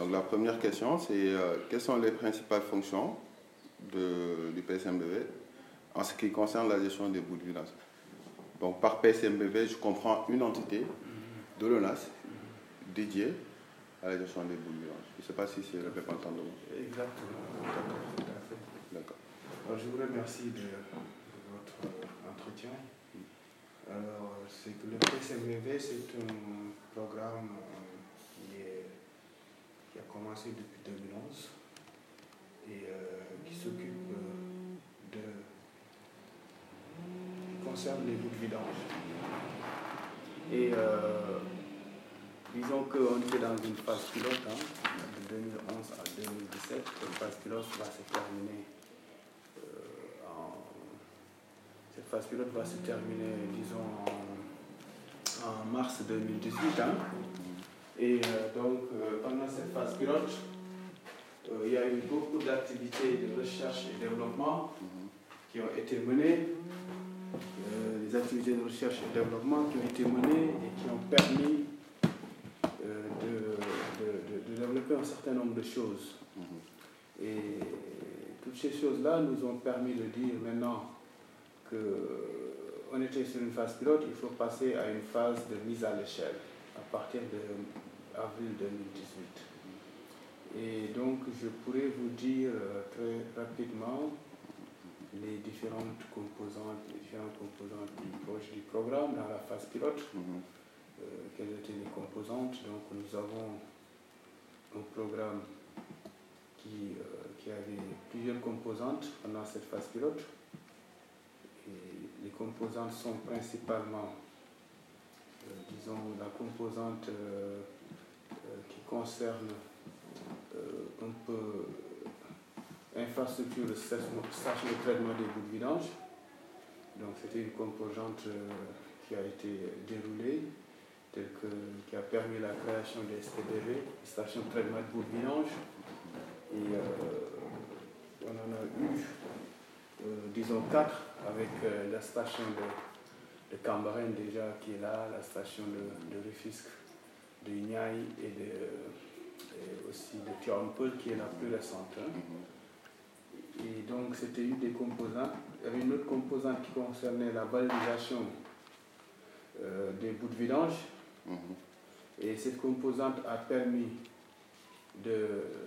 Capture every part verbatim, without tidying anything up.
Donc la première question, c'est euh, quelles sont les principales fonctions de, du P S M B V en ce qui concerne la gestion des boues de vidange. Donc par P S M B V, je comprends une entité de l'ONAS dédiée à la gestion des boues de vidange. Je ne sais pas si c'est le même entendement. Exactement. D'accord. D'accord. Alors, je vous remercie de, de votre entretien. Alors, c'est que le P S M B V, c'est un programme qui, est, qui a commencé depuis deux mille onze et euh, qui s'occupe de qui concerne les boues de vidange. Et euh, disons qu'on était dans une phase pilote hein, de deux mille onze à deux mille dix-sept. Cette phase pilote va se terminer euh, en, cette phase pilote va se terminer disons en, en mars deux mille dix-huit hein. Et euh, donc euh, pendant cette phase pilote euh, il y a eu beaucoup d'activités de recherche et développement qui ont été menées. Euh, les activités de recherche et développement qui ont été menées et qui ont permis euh, de, de, de, de développer un certain nombre de choses. Mm-hmm. Et toutes ces choses-là nous ont permis de dire maintenant qu'on était sur une phase pilote, il faut passer à une phase de mise à l'échelle à partir d'avril deux mille dix-huit. Et donc je pourrais vous dire euh, très rapidement les différentes composantes, les différentes composantes du projet du programme dans la phase pilote. Mm-hmm. euh, quelles étaient les composantes? Donc nous avons un programme qui, euh, qui avait plusieurs composantes pendant cette phase pilote. Et les composantes sont principalement, euh, disons, la composante euh, euh, qui concerne euh, un peu infrastructure de station de traitement des boues de vidange. Donc c'était une composante euh, qui a été déroulée, telle que, qui a permis la création des S T D V, station de traitement de boues de vidange. Et euh, on en a eu, euh, disons, quatre, avec euh, la station de, de Cambaren déjà qui est là, la station de, de Rufisque, de Niayes et, de, et aussi de Tivaouane-Peulh qui est la plus récente. Hein. Et donc c'était une des composantes. Il y avait une autre composante qui concernait la valorisation euh, des boues de vidange. Mm-hmm. Et cette composante a permis de,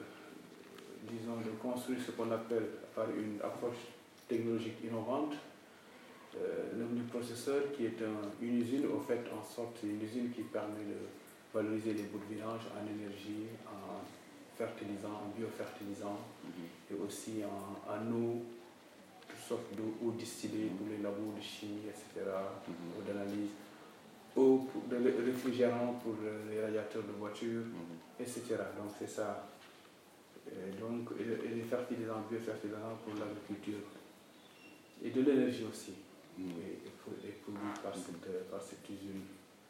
disons, de construire ce qu'on appelle par une approche technologique innovante, euh, l'omniprocesseur qui est un, une usine, au fait, en sorte, une usine qui permet de valoriser les boues de vidange en énergie, en fertilisant, en biofertilisant, mm-hmm. et aussi en, en eau, toutes sortes d'eau distillée pour les labos de chimie, et cetera, mm-hmm. eau d'analyse, eau pour, de réfrigérant pour les radiateurs de voiture, mm-hmm. et cetera. Donc c'est ça. Et donc, et, et les fertilisants, biofertilisants pour l'agriculture. Et de l'énergie aussi, mm-hmm. et, et, et produits par cette, par cette usine.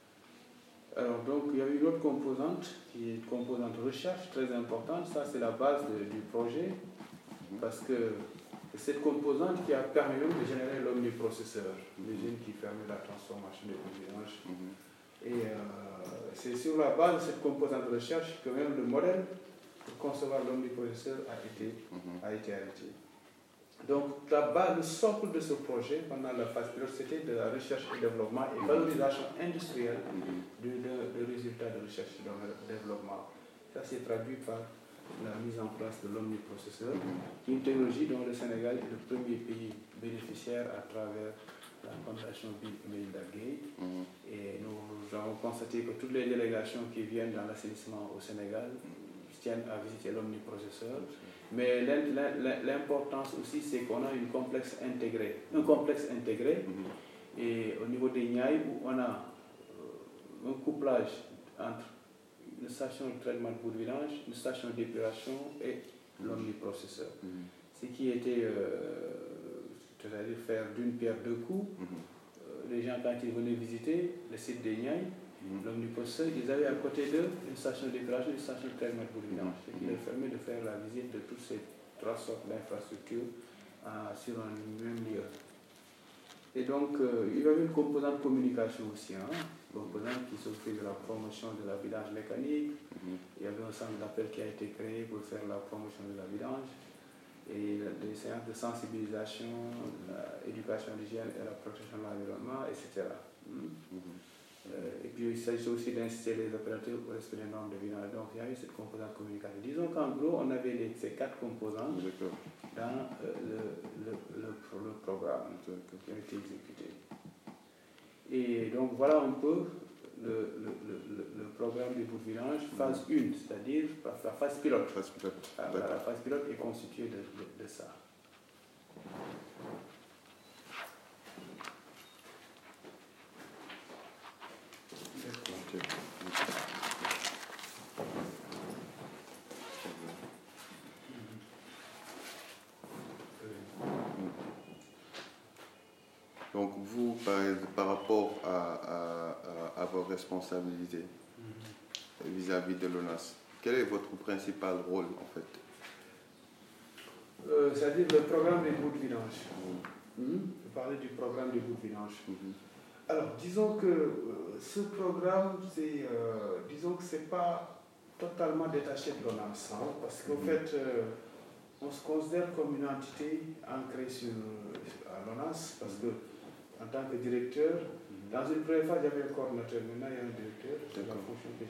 Alors donc il y a une autre composante qui est une composante recherche très importante, ça c'est la base de, du projet, parce que c'est cette composante qui a permis de générer l'omniprocesseur, l'usine qui permet la transformation des boues de vidange. Mm-hmm. Et euh, c'est sur la base de cette composante de recherche que même le modèle pour concevoir l'omniprocesseur a été, mm-hmm. a été arrêté. Donc la base, le socle de ce projet pendant la phase pilote, c'était de la recherche et développement et valorisation industrielle de, de, de résultats de recherche et de développement. Ça s'est traduit par la mise en place de l'omniprocesseur, qui est une technologie dont le Sénégal est le premier pays bénéficiaire à travers la fondation Bill et Melinda Gates. Et nous avons constaté que toutes les délégations qui viennent dans l'assainissement au Sénégal tiennent à visiter l'omniprocesseur. Mais l'importance aussi, c'est qu'on a une complexe intégrée, un complexe intégré, mm-hmm. et au niveau des Niayes, où on a euh, un couplage entre une station de traitement de boues de vidange, une station d'épuration et mm-hmm. l'omniprocesseur. Mm-hmm. Ce qui était, euh, c'est-à-dire faire d'une pierre deux coups. Mm-hmm. euh, les gens, quand ils venaient visiter le site des Niayes, mm-hmm. l'omniprocesseur, ils avaient à côté d'eux une station d'épuration et une station de traitement de boues de vidange, ce qui leur permet de faire la visite de toutes ces trois sortes d'infrastructures euh, sur un même lieu. Et donc, euh, il y avait une composante communication aussi. Hein. composante qui s'occupait de la promotion de la vidange mécanique. Mm-hmm. Il y avait un centre d'appel qui a été créé pour faire la promotion de la vidange. Et des séances de sensibilisation, l'éducation à l'hygiène et la protection de l'environnement, et cetera. Mm-hmm. Euh, et puis il s'agit aussi d'inciter les opérateurs au respect des normes de vidange. Donc il y a eu cette composante communicative. Disons qu'en gros, on avait les, ces quatre composantes dans euh, le, le, le, le programme qui a été exécuté. Et donc voilà un peu le, le, le, le programme des bouts de vidange, phase un, c'est-à-dire la phase pilote. Phase pilote. La, la phase pilote est constituée de, de, de ça. Donc vous, par, par rapport à, à, à, à vos responsabilités mm-hmm. vis-à-vis de l'ONAS, quel est votre principal rôle en fait? euh, C'est-à-dire le programme des bouts de vidange. Mm-hmm. Mm-hmm. Je parlais du programme des bouts de vidange. Mm-hmm. Alors, disons que euh, ce programme, c'est, euh, disons que c'est pas totalement détaché de l'ONAS, hein, parce qu'en mm-hmm. fait, euh, on se considère comme une entité ancrée sur, à l'ONAS, parce que en tant que directeur, mm-hmm. dans une première phase, j'avais un coordinateur, maintenant il y a un directeur, c'est la fonction que,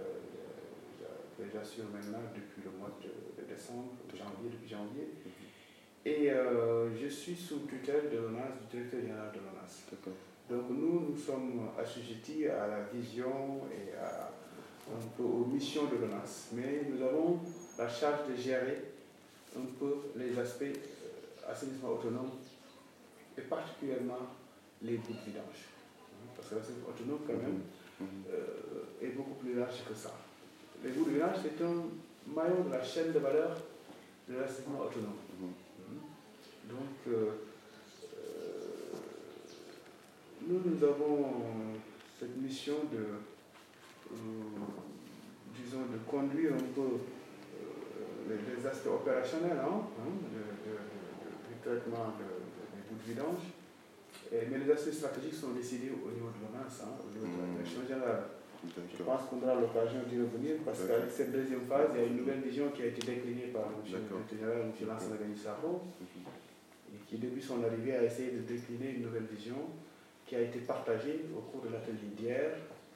euh, que j'assure maintenant depuis le mois de, de décembre, de janvier, depuis janvier. Mm-hmm. Et euh, je suis sous tutelle de l'ONAS, du directeur général de l'ONAS. Donc nous, nous sommes assujettis à la vision et à, un peu aux missions de l'ONAS, mais nous avons la charge de gérer un peu les aspects euh, assainissement autonome et particulièrement les bouts de vidange. Parce que l'assainissement autonome, quand même, euh, est beaucoup plus large que ça. Les bouts de vidange, c'est un maillon de la chaîne de valeur de l'assainissement autonome. Mm-hmm. Donc, euh, euh, nous, nous avons cette mission de, euh, disons, de conduire un peu euh, les, les aspects opérationnels hein, hein, de, de, de, du traitement de, de, des bouts de vidange. Et, mais les aspects stratégiques sont décidés au niveau de l'ONAS, hein, au niveau de la direction générale. Je pense qu'on aura l'occasion d'y revenir parce qu'avec cette deuxième phase, il y a une nouvelle vision qui a été déclinée par M. le directeur général, M. Lansana Gagny-Sakho, et qui, depuis son arrivée, a essayé de décliner une nouvelle vision qui a été partagée au cours de l'atelier d'hier,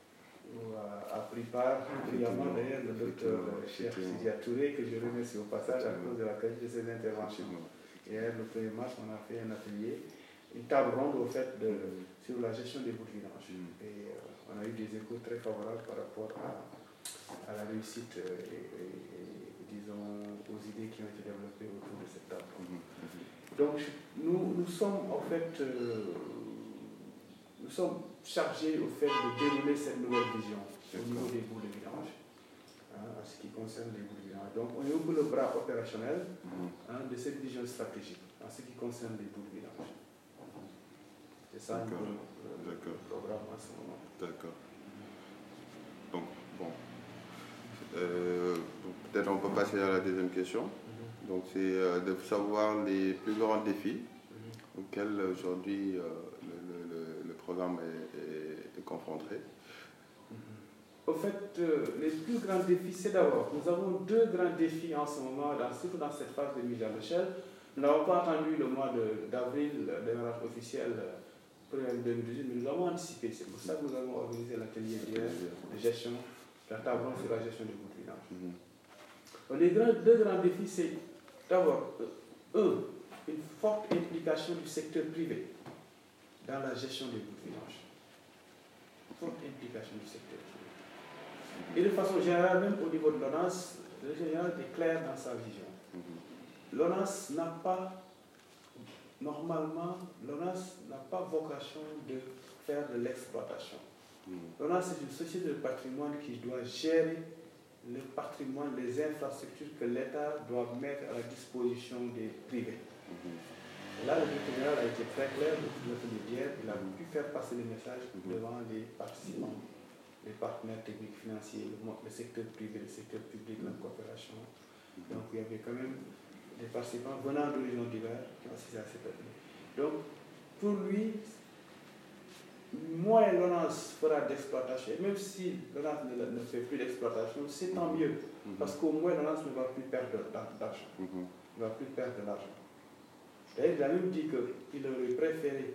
où a, a pris part brillamment d'ailleurs le docteur Cheikh Sidia Touré, que je remercie au passage à cause de la qualité de ses interventions. Hier, le premier mars, on a fait un atelier, une table ronde au fait de, sur la gestion des bouts de vidange. Et euh, on a eu des échos très favorables par rapport à, à la réussite euh, et, et, et, disons, aux idées qui ont été développées autour de cette table. Donc, nous, nous sommes en fait, euh, nous sommes chargés au fait de dérouler cette nouvelle vision au niveau des bouts de vidange, hein, en ce qui concerne les bouts de vidange. Donc, on est un peu le bras opérationnel hein, de cette vision stratégique en ce qui concerne les bouts de vidange. C'est ça un peu le, le programme en ce moment. D'accord. Donc, bon. Euh, peut-être on peut passer à la deuxième question. Mm-hmm. Donc, c'est euh, de savoir les plus grands défis mm-hmm. auxquels aujourd'hui euh, le, le, le programme est, est, est confronté. Mm-hmm. Au fait, euh, les plus grands défis, c'est d'abord, nous avons deux grands défis en ce moment, dans, surtout dans cette phase de mise à l'échelle. Nous n'avons pas attendu le mois d'avril, le démarrage officiel deux mille dix-huit, mais nous avons anticipé. C'est pour ça que nous avons organisé l'atelier de gestion, la table ronde sur la gestion des bouts de vidange. Mm-hmm. Les grands, deux grands défis, c'est d'abord, un, une forte implication du secteur privé dans la gestion des bouts de vidange. Forte implication du secteur privé. Et de façon générale, même au niveau de l'ONAS, le général est clair dans sa vision. Mm-hmm. L'ONAS n'a pas Normalement, l'ONAS n'a pas vocation de faire de l'exploitation. Mmh. L'ONAS, c'est une société de patrimoine qui doit gérer le patrimoine, les infrastructures que l'État doit mettre à la disposition des privés. Mmh. Là, le directeur général a été très clair depuis l'atelier d'hier. Il a pu faire passer le message mmh. devant les participants, les partenaires techniques financiers, le, le secteur privé, le secteur public, la coopération. Mmh. Donc, il y avait quand même des participants venant d'horizons divers qui ont assisté à cette atelier. Donc, pour lui, moins l'ONAS fera d'exploitation, même si l'ONAS ne, ne fait plus d'exploitation, c'est tant mieux, mm-hmm. parce qu'au moins l'ONAS ne va plus perdre d'argent. Mm-hmm. Il ne va plus perdre de l'argent. D'ailleurs, il a même dit qu'il aurait préféré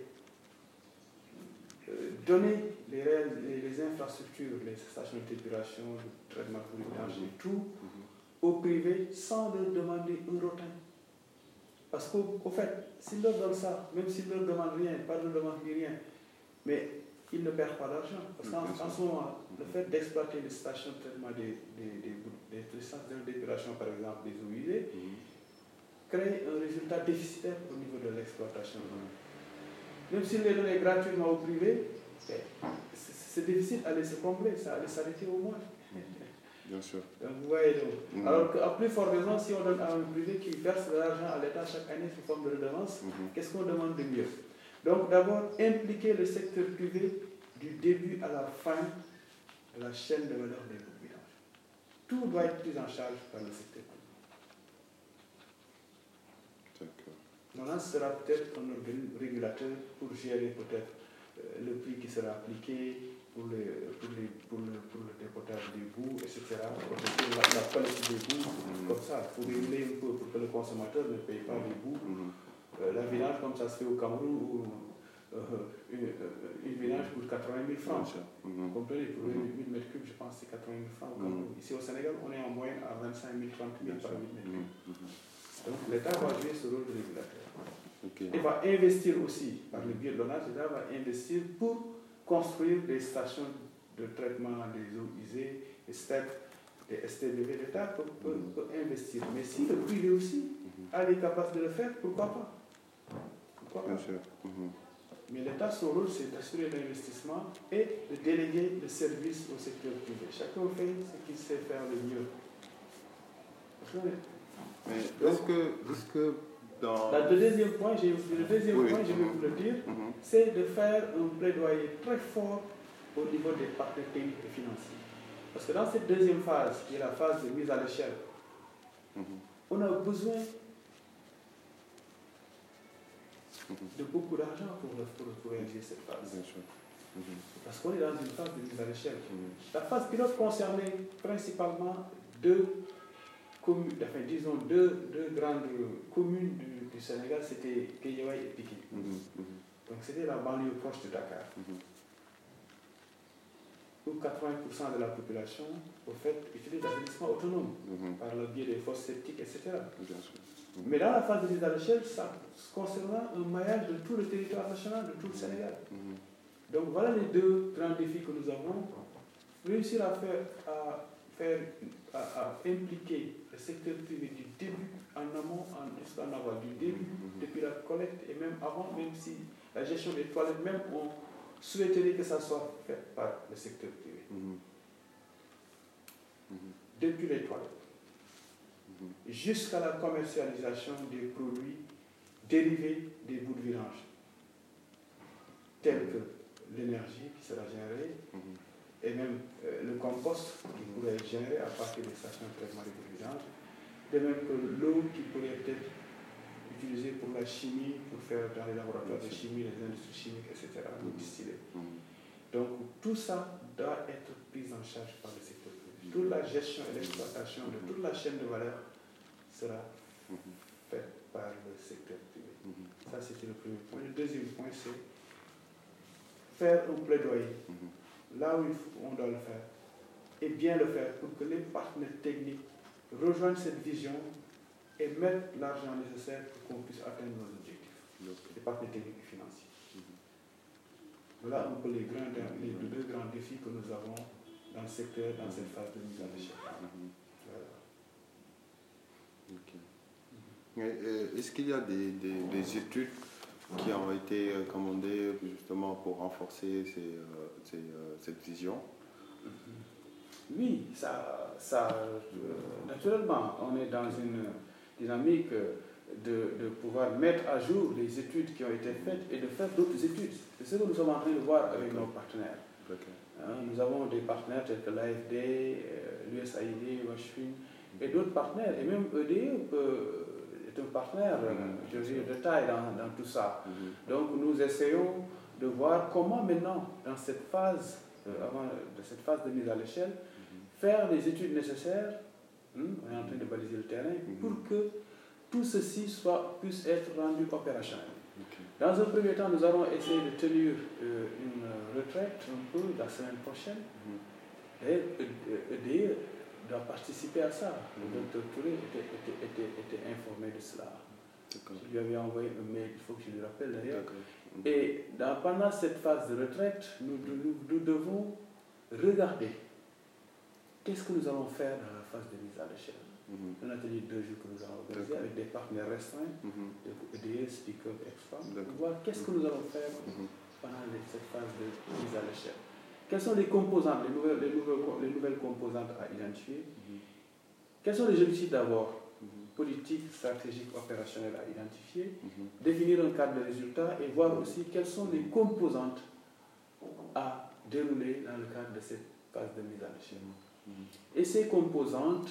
euh, donner les, les, les infrastructures, les stations d'épuration, le traitement pour l'énergie, mm-hmm. tout mm-hmm. au privé sans leur demander un rotin. Parce qu'au au fait, s'ils leur donnent ça, même s'ils ne leur demandent rien, pas de demande ni rien, mais ils ne perdent pas d'argent. Parce qu'en en ce moment, le fait d'exploiter les stations de traitement des, des, des, des, des stations d'épuration, par exemple, des eaux usées, mmh. crée un résultat déficitaire au niveau de l'exploitation. Mmh. Même s'ils les donnaient gratuitement au privé, ce déficit allait se combler, ça allait s'arrêter au moins. Bien sûr. Donc, vous voyez donc. Mmh. Alors qu'à plus forte raison, si on donne à un privé qui verse de l'argent à l'État chaque année sous forme de redevance, mmh. qu'est-ce qu'on demande de mieux? Donc d'abord, impliquer le secteur privé du début à la fin de la chaîne de valeur des vidanges. Tout doit être pris en charge par le secteur privé. D'accord. Là, ce sera peut-être un organisme régulateur pour gérer peut-être euh, le prix qui sera appliqué, pour, les, pour, les, pour, le, pour le dépotage des boues, et cetera. Pour la, la qualité des boues, mmh. comme ça, pour réguler un peu, pour que le consommateur ne paye pas les boues. Mmh. Euh, la vidange, comme ça se fait au Cameroun, où euh, une, euh, une vidange coûte quatre-vingt mille francs. Mmh. Vous comprenez, pour mmh. mille mètres cubes, je pense que c'est quatre-vingt mille francs au Cameroun. Mmh. Ici au Sénégal, on est en moyenne à vingt-cinq mille, trente mille par mille mètres cubes. Mmh. Donc l'État va jouer ce rôle de régulateur. Okay. Il va investir aussi, par le biais de l'ONAS, l'État va investir pour construire des stations de traitement des eaux usées, des S T E P, des S T B V. L'État peut, peut, peut investir. Mais si le privé aussi a les capacités de le faire, pourquoi pas? Pourquoi pas? Bien sûr. Mm-hmm. Mais l'État, son rôle, c'est d'assurer l'investissement et de déléguer le service au secteur privé. Chacun fait ce qu'il sait faire le mieux. Mais est-ce que, est-ce que dans... Dans le deuxième point, j'ai, le deuxième oui. point, je vais vous le dire, mm-hmm. c'est de faire un plaidoyer très fort au niveau des partenaires techniques et financiers. Parce que dans cette deuxième phase, qui est la phase de mise à l'échelle, mm-hmm. on a besoin de beaucoup d'argent pour, pour, pour réaliser cette phase. Bien sûr. Mm-hmm. Parce qu'on est dans une phase de mise à l'échelle. Mm-hmm. La phase pilote concernait principalement deux communes, enfin disons deux, deux grandes communes du, du Sénégal, c'était Guédiawaye et Pikine. Mm-hmm. Donc c'était la banlieue proche de Dakar. Mm-hmm. Où quatre-vingts pour cent de la population, au fait, utilise l'assainissement autonome mm-hmm. par le biais des fosses septiques, et cetera. Bien sûr. Mais dans la phase de mise à l'échelle, ça concernant un maillage de tout le territoire national, de tout le Sénégal. Mmh. Donc voilà les deux grands défis que nous avons. Réussir à faire, à, faire, à, à impliquer le secteur privé du début en amont, en, jusqu'en aval, du début, mmh. depuis la collecte et même avant, même si la gestion des toilettes, même on souhaiterait que ça soit fait par le secteur privé. Mmh. Mmh. Depuis les toilettes. Jusqu'à la commercialisation des produits dérivés des bouts de vidange, tels que l'énergie qui sera générée, mm-hmm. et même euh, le compost qui pourrait être généré à partir des stations de traitement des bouts de vidange, de même que l'eau qui pourrait être utilisée pour la chimie, pour faire dans les laboratoires de chimie, les industries chimiques, et cetera, l'eau distillée. Mm-hmm. Donc tout ça doit être pris en charge par le secteur privé. Toute la gestion et l'exploitation de toute la chaîne de valeur sera mm-hmm. faite par le secteur privé. Mm-hmm. Ça, c'était le premier point. Le deuxième point, c'est faire un plaidoyer mm-hmm. là où il faut, on doit le faire, et bien le faire pour que les partenaires techniques rejoignent cette vision et mettent l'argent nécessaire pour qu'on puisse atteindre nos objectifs, okay. les partenaires techniques et financiers. Mm-hmm. Voilà un peu les, grands, les deux grands défis que nous avons dans le secteur, dans mm-hmm. cette phase de mise à l'échelle. Mm-hmm. Voilà. Okay. Mm-hmm. Est-ce qu'il y a des, des, des études qui ont été commandées justement pour renforcer ces, euh, ces, euh, cette vision? Mm-hmm. Oui, ça, ça euh, naturellement, on est dans une dynamique de, de pouvoir mettre à jour les études qui ont été faites et de faire d'autres études. C'est ce que nous sommes en train de voir avec nos partenaires. Hein, nous avons des partenaires tels que l'A F D, euh, l'U S A I D, Washfin, et d'autres partenaires, et même E D E euh, est un partenaire, mm-hmm. je veux dire, de taille dans, dans tout ça. Mm-hmm. Donc nous essayons de voir comment maintenant, dans cette phase, euh, avant de cette phase de mise à l'échelle, mm-hmm. faire les études nécessaires, hein, on est en train de baliser le terrain, mm-hmm. pour que tout ceci soit, puisse être rendu opérationnel. Okay. Dans un premier temps, nous allons essayer de tenir euh, une retraite un peu la semaine prochaine. Mm-hmm. Et E D E doit participer à ça. Mm-hmm. Le docteur Touré était, était, était, était informé de cela. Je lui avais envoyé un mail, il faut que je le rappelle d'ailleurs. Mm-hmm. Et dans, pendant cette phase de retraite, nous, nous, nous devons regarder qu'est-ce que nous allons faire dans la phase de mise à l'échelle. Mm-hmm. Un atelier de deux jours que nous allons organiser avec des partenaires restreints, mm-hmm. E D E, Speaker, Exfa, pour voir qu'est-ce que nous allons faire mm-hmm. pendant cette phase de mise à l'échelle. Quelles sont les composantes, les nouvelles, les nouvelles, les nouvelles composantes à identifier? Mm-hmm. Quels sont les objectifs d'abord? Mm-hmm. Politiques, stratégiques, opérationnels à identifier, mm-hmm. définir un cadre de résultats et voir mm-hmm. aussi quelles sont les composantes à dérouler dans le cadre de cette phase de mise à l'échelle. Mm-hmm. Et ces composantes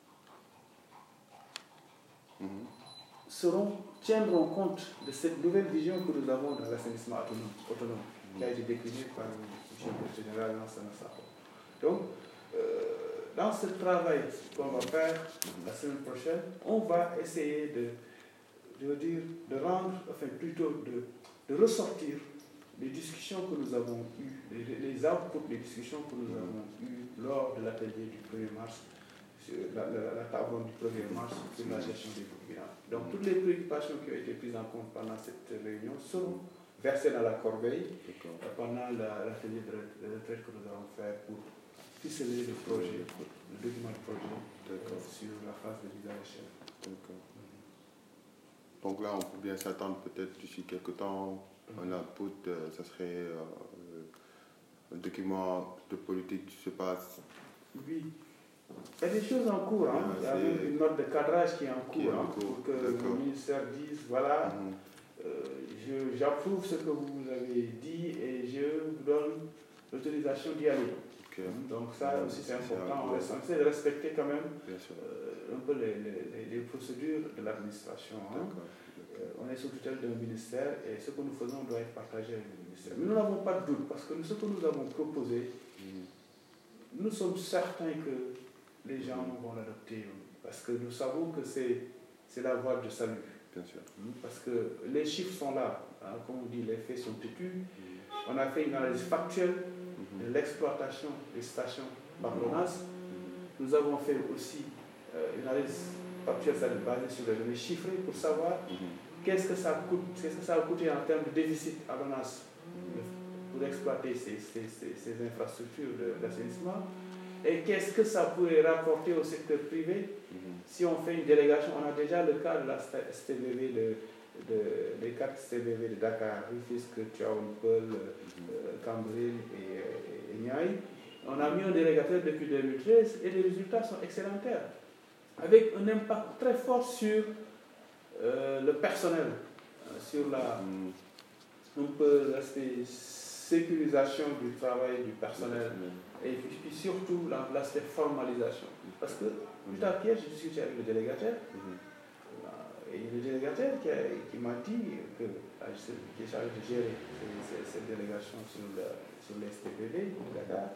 mm-hmm. seront, tiendront compte de cette nouvelle vision que nous avons dans l'assainissement autonome, autonome mm-hmm. qui a été déclinée par le chef général Lansana Sakho. Donc, euh, dans ce travail qu'on va faire la semaine prochaine, on va essayer de, je veux dire, de rendre, enfin plutôt de, de ressortir les discussions que nous avons eues, les, les outputs des discussions que nous avons eues lors de l'atelier du premier mars, sur la, la, la table du premier mars sur la gestion des biens. Donc toutes les préoccupations qui ont été prises en compte pendant cette réunion seront versées dans la corbeille pendant l'atelier de, de retraite que nous allons faire pour ficeler le projet, le document de projet euh, sur la phase de mise à l'échelle. Mm-hmm. Donc là, on peut bien s'attendre peut-être d'ici quelques temps, mm-hmm. un output, euh, ça serait euh, un document de politique, je ne sais pas. Oui. Il y a des choses en cours, hein. Il y a une note de cadrage qui est en cours, est en hein, cours. Pour que le ministère dise, voilà, mm-hmm. euh, j'approuve ce que vous avez dit et je vous donne l'autorisation d'y aller. Okay. Donc ça aussi c'est important, on essaie de respecter quand même euh, un peu les, les, les procédures de l'administration. Hein. Euh, on est sous tutelle d'un ministère et ce que nous faisons doit être partagé avec le ministère. Mais nous n'avons pas de doute parce que ce que nous avons proposé, mm. nous sommes certains que les gens mm. vont l'adopter parce que nous savons que c'est la voie de salut. Bien sûr. Parce que les chiffres sont là, hein, comme on dit, les faits sont têtus. Mm. On a fait une analyse factuelle de l'exploitation des stations par l'ONAS. Nous avons fait aussi euh, une analyse factuelle basée sur les données chiffrées pour savoir mm-hmm. qu'est-ce que ça coûte, qu'est-ce que ça va coûter en termes de déficit à l'ONAS pour exploiter ces, ces, ces, ces infrastructures d'assainissement et qu'est-ce que ça pourrait rapporter au secteur privé mm-hmm. si on fait une délégation. On a déjà le cas de la S T V V de De, les quatre S T V V de Dakar, Rufisque, Tivaouane, euh, Cambérène et, et, et Niayes. On a mis un délégateur depuis deux mille treize et les résultats sont excellentaires, avec un impact très fort sur euh, le personnel, euh, sur la, un peu l'aspect sécurisation du travail du personnel et puis, puis surtout l'aspect formalisation. Parce que, tout à pied, j'ai discuté avec le délégateur. Et le délégataire qui, qui m'a dit que, qui est chargé de gérer cette délégation sur, le, sur les S T V V de Dakar,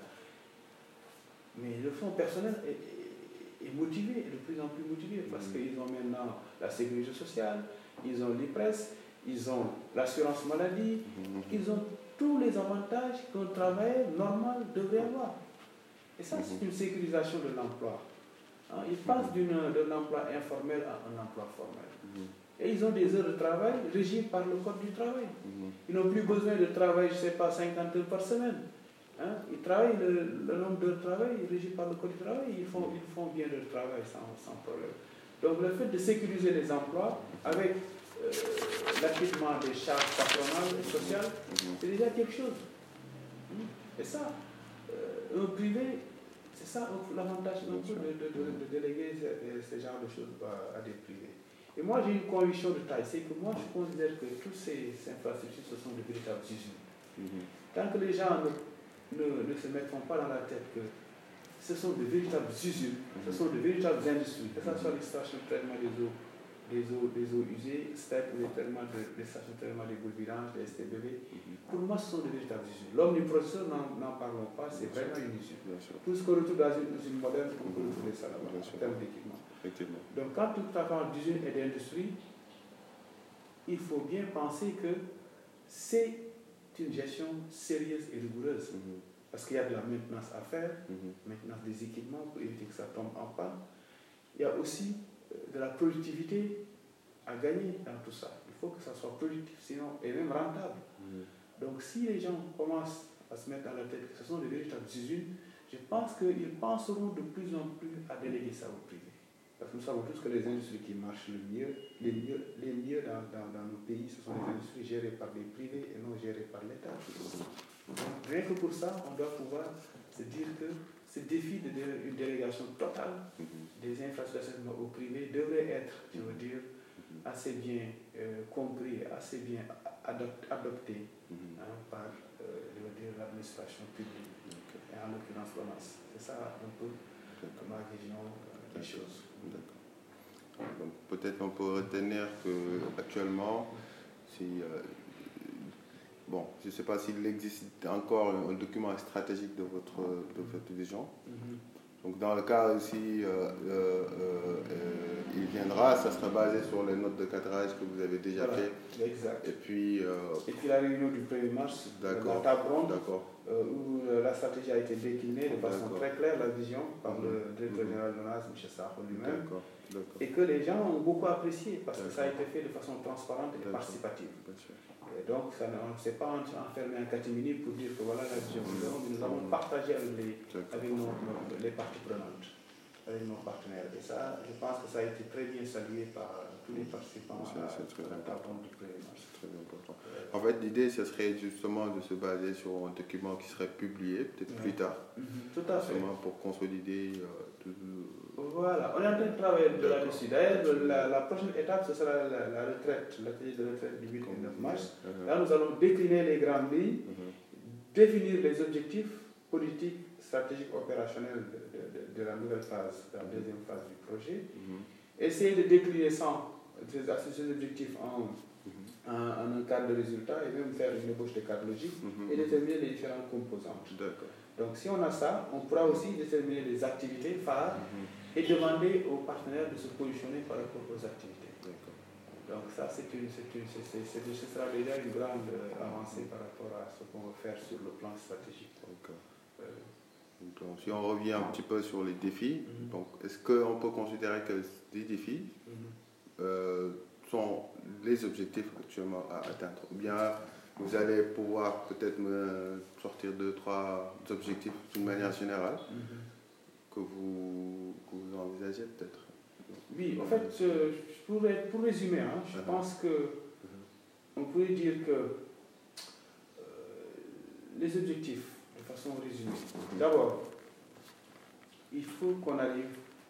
mais le fonds personnel est, est, est motivé, de plus en plus motivé, parce mmh. qu'ils ont maintenant la sécurité sociale, ils ont l'I P R E S, ils ont l'assurance maladie, mmh. ils ont tous les avantages qu'un travail normal devrait avoir. Et ça, c'est une sécurisation de l'emploi. Hein, ils passent d'un emploi informel à un emploi formel. Mm-hmm. Et ils ont des heures de travail régies par le code du travail. Mm-hmm. Ils n'ont plus besoin de travailler, je ne sais pas, cinquante heures par semaine. Hein, ils travaillent le, le nombre d'heures de travail régi par le code du travail. Ils font, ils font bien leur travail sans, sans problème. Donc le fait de sécuriser les emplois avec euh, l'acquittement des charges patronales et sociales, mm-hmm. c'est déjà quelque chose. Et ça, euh, un privé... C'est ça l'avantage un peu de, de, de, de déléguer ces, ces genres de choses à, à des privés. Et moi, j'ai une conviction de taille, c'est que moi, je considère que toutes ces, ces infrastructures, ce sont de véritables usines. Mm-hmm. Tant que les gens ne, ne, ne se mettront pas dans la tête que ce sont de véritables usines, mm-hmm. ce sont de véritables industries, que ce soit l'extraction, le traitement des eaux des eaux, des eaux usées, stade de traitement de, des stations de traitement des boules vidanges, des S T B V. Mm-hmm. Pour moi, ce sont des véritables usines. L'omniprocesseur, n'en parlons pas, c'est vraiment une usine. Tout ce qu'on retrouve dans une usine moderne, on peut retrouver ça là-bas, en termes d'équipement. Donc, quand tu parles d'usine et d'industrie, il faut bien penser que c'est une gestion sérieuse et rigoureuse. Mm-hmm. Parce qu'il y a de la maintenance à faire, mm-hmm. maintenance des équipements pour éviter que ça tombe en panne. Il y a aussi de la productivité à gagner dans tout ça. Il faut que ça soit productif, sinon, et même rentable. Mm-hmm. Donc, si les gens commencent à se mettre dans la tête que ce sont des véritables usines, je pense qu'ils penseront de plus en plus à déléguer ça au privé. Parce que nous savons tous que les industries qui marchent le mieux, les mieux, les mieux dans, dans, dans nos pays, ce sont les industries gérées par les privés et non gérées par l'État. Donc, rien que pour ça, on doit pouvoir se dire que ce défi d'une délégation totale des infrastructures au privé devrait être, je veux dire, assez bien euh, compris, assez bien adopté, adopté hein, par euh, je veux dire, l'administration publique, et en l'occurrence l'O N A S. C'est ça un peu ma vision euh, des choses. Donc peut-être on peut retenir qu'actuellement, si, euh, bon, je ne sais pas s'il existe encore un document stratégique de votre, de votre vision. Mm-hmm. Donc dans le cas aussi, euh, euh, euh, il viendra, ça sera basé sur les notes de cadrage que vous avez déjà voilà, fait. Exact. Et puis, euh, et puis la réunion du premier mars, la table ronde, euh, où la stratégie a été déclinée de façon très claire, la vision, par mm-hmm. le directeur mm-hmm. général de l'O N A S, M. Sakho lui-même. Et que les gens ont beaucoup apprécié parce que ça a été fait de façon transparente et participative. Et donc, ça, on ne s'est pas enfermé en catimini pour dire que voilà la vision que nous avons, mais nous avons partagé avec, les, avec nos, nos, les parties prenantes, avec nos partenaires. Et ça, je pense que ça a été très bien salué par tous les participants à la table du premier mars. C'est très important. En fait, l'idée, ce serait justement de se baser sur un document qui serait publié, peut-être ouais. plus tard. Mm-hmm. Tout à fait. Pour consolider euh, tout. Voilà, on est en train de travailler de là-dessus. D'ailleurs, la, la prochaine étape, ce sera la, la retraite, l'atelier de retraite du huit et neuf mars. Uh-huh. Là, nous allons décliner les grandes lignes, uh-huh. définir les objectifs politiques, stratégiques, opérationnels de, de, de la nouvelle phase, de la deuxième phase du projet. Uh-huh. Essayer de décliner sans ces, ces objectifs en, uh-huh. en, en un cadre de résultats et même faire une ébauche de cadre logique uh-huh. et déterminer les différentes composantes. D'accord. Donc, si on a ça, on pourra aussi déterminer les activités phares uh-huh. et demander aux partenaires de se positionner par rapport aux activités. D'accord. Donc, ça, c'est une, c'est une, c'est, c'est, c'est, ce sera déjà une grande avancée par rapport à ce qu'on veut faire sur le plan stratégique. D'accord. Euh, donc, si on revient un petit peu sur les défis, uh-huh. donc, est-ce qu'on peut considérer que les défis uh-huh. euh, sont les objectifs actuellement à atteindre? Ou bien vous allez pouvoir peut-être me sortir deux, trois objectifs d'une manière générale mm-hmm. que, vous, que vous envisagez peut-être? Oui, en fait, euh, pour, pour résumer, hein, je uh-huh. pense que uh-huh. on pourrait dire que euh, les objectifs, de façon résumée, mm-hmm. d'abord, il faut qu'on arrive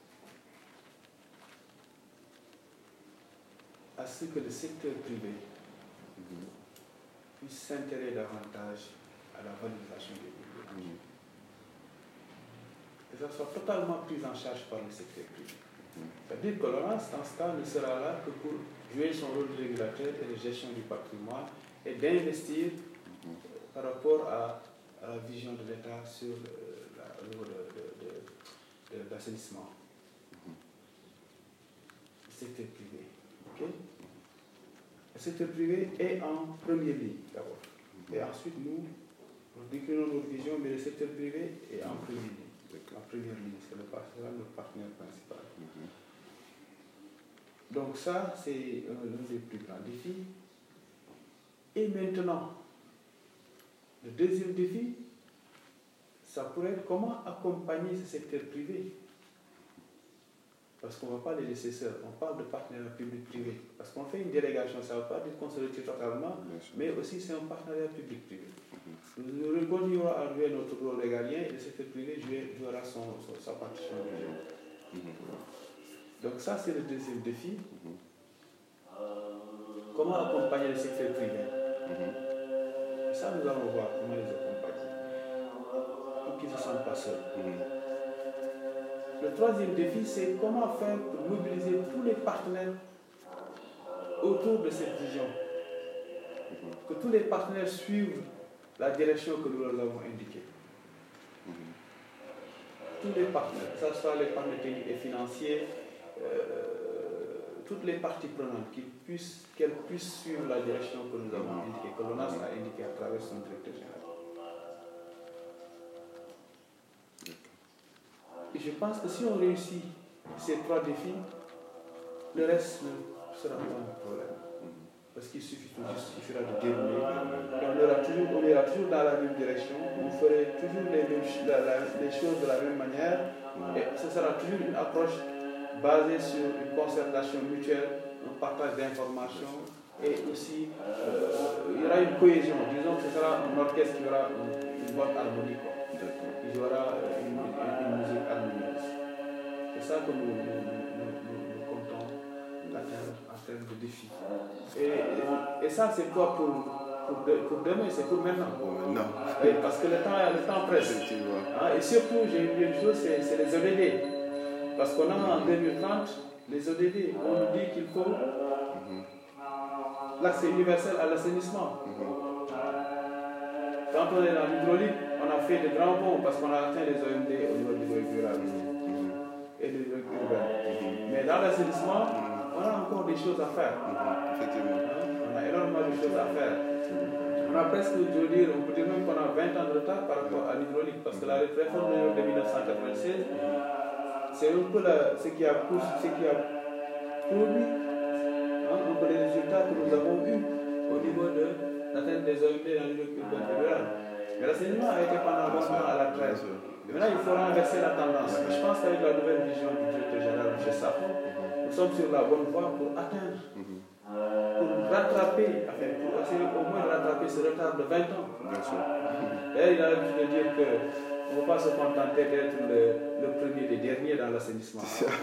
à ce que le secteur privé mm-hmm. puisse s'intéresser davantage à la valorisation des biens. Mmh. Que ça soit totalement pris en charge par le secteur privé. Mmh. C'est-à-dire que l'O N A S, dans ce cas, ne sera là que pour jouer son rôle de régulateur et de gestion du patrimoine et d'investir mmh. euh, par rapport à, à la vision de l'État sur euh, la, le niveau de, de, de, de, de l'assainissement. Mmh. Le secteur privé. Okay? Le secteur privé est en première ligne d'abord. Et ensuite, nous, nous déclinons notre vision, mais le secteur privé est en première ligne. En première ligne, c'est le partenaire, notre partenaire principal. Mm-hmm. Donc ça, c'est un des plus grands défis. Et maintenant, le deuxième défi, ça pourrait être comment accompagner ce secteur privé. Parce qu'on ne va pas les laisser seuls. On parle de partenariat public-privé. Parce qu'on fait une délégation, ça ne veut pas dire qu'on se retire totalement, mais aussi c'est un partenariat public-privé. Mm-hmm. Nous, nous continuerons à jouer notre rôle régalien et le secteur privé jouera son, son, sa partition du jeu. Mm-hmm. Donc ça, c'est le deuxième défi. Mm-hmm. Comment accompagner le secteur privé? Mm-hmm. Ça, nous allons voir comment les accompagner. Pour qu'ils ne se sentent pas seuls. Mm-hmm. Le troisième défi, c'est comment faire pour mobiliser tous les partenaires autour de cette vision, que tous les partenaires suivent la direction que nous leur avons indiquée. Tous les partenaires, que ce soit les partenaires techniques et financiers, euh, toutes les parties prenantes, qu'ils puissent, qu'elles puissent suivre la direction que nous avons indiquée, que l'ONAS a indiquée à travers son directeur général. Et je pense que si on réussit ces trois défis, le reste ne sera pas un problème. Parce qu'il suffit tout juste, il suffira de dérouler. On ira toujours, on ira toujours dans la même direction, on ferait toujours les, mêmes, la, la, les choses de la même manière, et ce sera toujours une approche basée sur une concertation mutuelle, un partage d'informations, et aussi euh, il y aura une cohésion. Disons que ce sera un orchestre qui aura une, une bonne harmonie, quoi. Il y aura une, une, une musique harmonieuse. C'est ça que nous, nous, nous, nous, nous comptons atteindre en termes de défis. Et, et, et ça, c'est quoi pour, pour, de, pour demain, c'est pour maintenant. Pour maintenant. Et parce que le temps, le temps presse. Hein, et surtout, j'ai oublié une chose, c'est les O D D. Parce qu'on a en deux mille trente les O D D. On nous dit qu'il faut mm-hmm. l'accès universel à l'assainissement. Mm-hmm. Quand on est dans l'hydraulique, on a fait de grands bons parce qu'on a atteint les O M D au niveau du rural mm-hmm. et du urbain. Mm-hmm. Mais dans l'assainissement, on a encore des choses à faire. Mm-hmm. Effectivement. On a énormément de choses à faire. On a presque, je veux dire, on peut dire même qu'on a vingt ans de retard par rapport à l'hydraulique parce que la réforme de mille neuf cent quatre-vingt-seize, c'est un peu la, ce qui a poussé, ce qui a produit hein, un peu les résultats que nous avons eus au niveau de l'atteinte des O M D dans le urbain rural. Mais l'assainissement a été pendant longtemps à la traîne. Maintenant, il faut renverser la tendance. Je pense qu'avec la nouvelle vision du directeur général M. Sapon, nous sommes sur la bonne voie pour atteindre, pour rattraper, enfin, pour essayer au moins de rattraper ce retard de vingt ans. Bien sûr. Et il a l'habitude de dire que on ne va pas se contenter d'être le, le premier des derniers dans l'assainissement.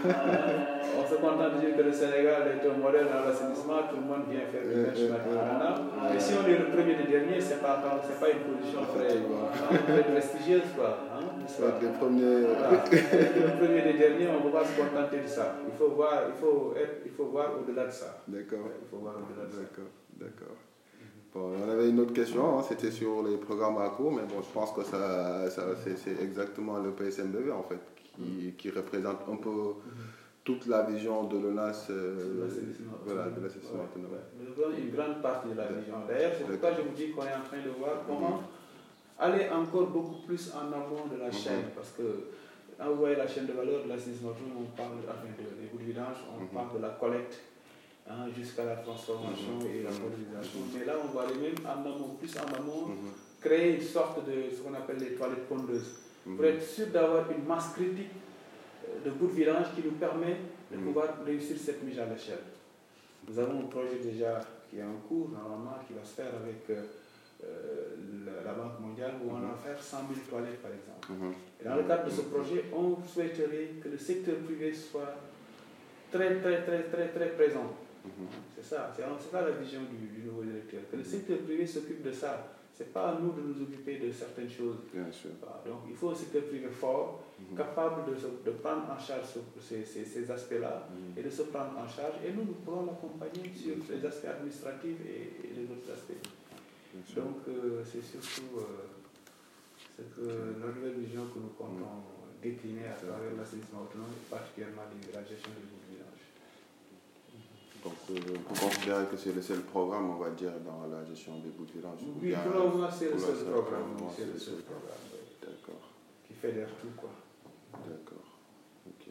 On se contente de dire que le Sénégal est un modèle dans l'assainissement, tout le monde vient faire du benchmark maintenant. Mais si on est le premier des derniers, ce n'est pas, pas une position très, très prestigieuse. Quoi, hein, les premiers... voilà. Le premier des derniers, on ne peut pas se contenter de ça. Il faut voir, il faut être, il faut voir au-delà de ça. D'accord. Il faut voir au-delà de ça. D'accord, d'accord. Bon, on avait une autre question, hein, c'était sur les programmes à court, mais bon, je pense que ça, ça, c'est exactement le P S M B V en fait, qui, qui représente un peu mm-hmm. toute la vision de l'ONAS, euh, voilà, de l'assainissement autonome. Ouais. Une grande partie de la vision. D'ailleurs, c'est pourquoi je vous dis qu'on est en train de voir comment mm-hmm. aller encore beaucoup plus en amont de la mm-hmm. chaîne, parce que quand vous voyez la chaîne de valeur de l'assainissement autonome, on parle enfin, de, des bouts de vidange, on mm-hmm. parle de la collecte. Hein, jusqu'à la transformation mmh. et la valorisation. Mmh. Mais là, on va aller même en amont, plus en amont, mmh. créer une sorte de ce qu'on appelle les toilettes pondeuses, mmh. pour être sûr d'avoir une masse critique de bout de vidange qui nous permet de mmh. pouvoir réussir cette mise à l'échelle. Nous avons un projet déjà qui est en cours, normalement, qui va se faire avec euh, la, la Banque mondiale, où mmh. on va faire cent mille toilettes, par exemple. Mmh. Et dans le cadre de ce projet, on souhaiterait que le secteur privé soit très, très, très, très, très présent. Mm-hmm. C'est ça, c'est ça la vision du, du nouveau directeur. Que le secteur privé s'occupe de ça. Ce n'est pas à nous de nous occuper de certaines choses. Bien sûr. Donc il faut un secteur privé fort, mm-hmm. capable de, de prendre en charge ces, ces, ces aspects-là mm-hmm. et de se prendre en charge. Et nous, nous pourrons l'accompagner sur mm-hmm. les aspects administratifs et, et les autres aspects. Donc euh, c'est surtout euh, c'est que mm-hmm. la nouvelle vision que nous comptons mm-hmm. décliner à travers l'assainissement autonome, et particulièrement la gestion des bouts de vidange. Donc, euh, vous considérez que c'est le seul programme, on va dire, dans la gestion des bouts de vidange? Oui, pour le moment, c'est le seul programme. C'est le seul programme. D'accord. Qui fédère tout, quoi. D'accord. Ok.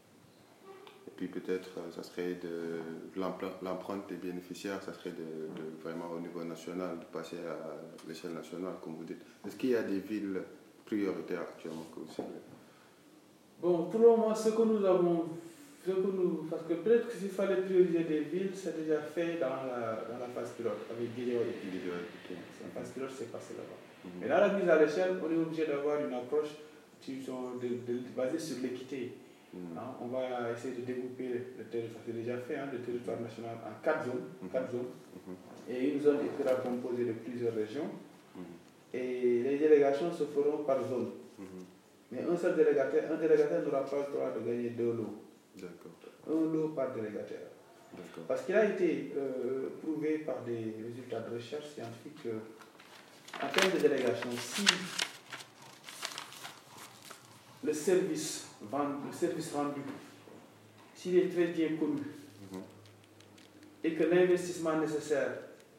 Et puis peut-être, ça serait de l'empreinte des bénéficiaires, ça serait de, de vraiment au niveau national, de passer à l'échelle nationale, comme vous dites. Est-ce qu'il y a des villes prioritaires actuellement que vous ciblez? Bon, pour le moment, ce que nous avons que nous, parce que peut-être que s'il fallait prioriser des villes, c'est déjà fait dans la, dans la phase pilote, avec Guédiawaye et Guédiawaye. La phase pilote, c'est passé là-bas. Mm-hmm. Mais dans la mise à l'échelle, on est obligé d'avoir une approche de, de, basée sur l'équité. Mm-hmm. Hein, on va essayer de découper le territoire, c'est déjà fait, hein, le territoire national en quatre zones. Mm-hmm. quatre zones. Mm-hmm. Et une zone sera composée de plusieurs régions. Mm-hmm. Et les délégations se feront par zone. Mm-hmm. Mais un seul délégataire, un délégataire n'aura pas le droit de gagner deux lots. D'accord. Un lot par délégataire. Parce qu'il a été euh, prouvé par des résultats de recherche scientifique que, en termes de délégation, si le service, le service rendu, s'il est très bien connu, mm-hmm. et que l'investissement nécessaire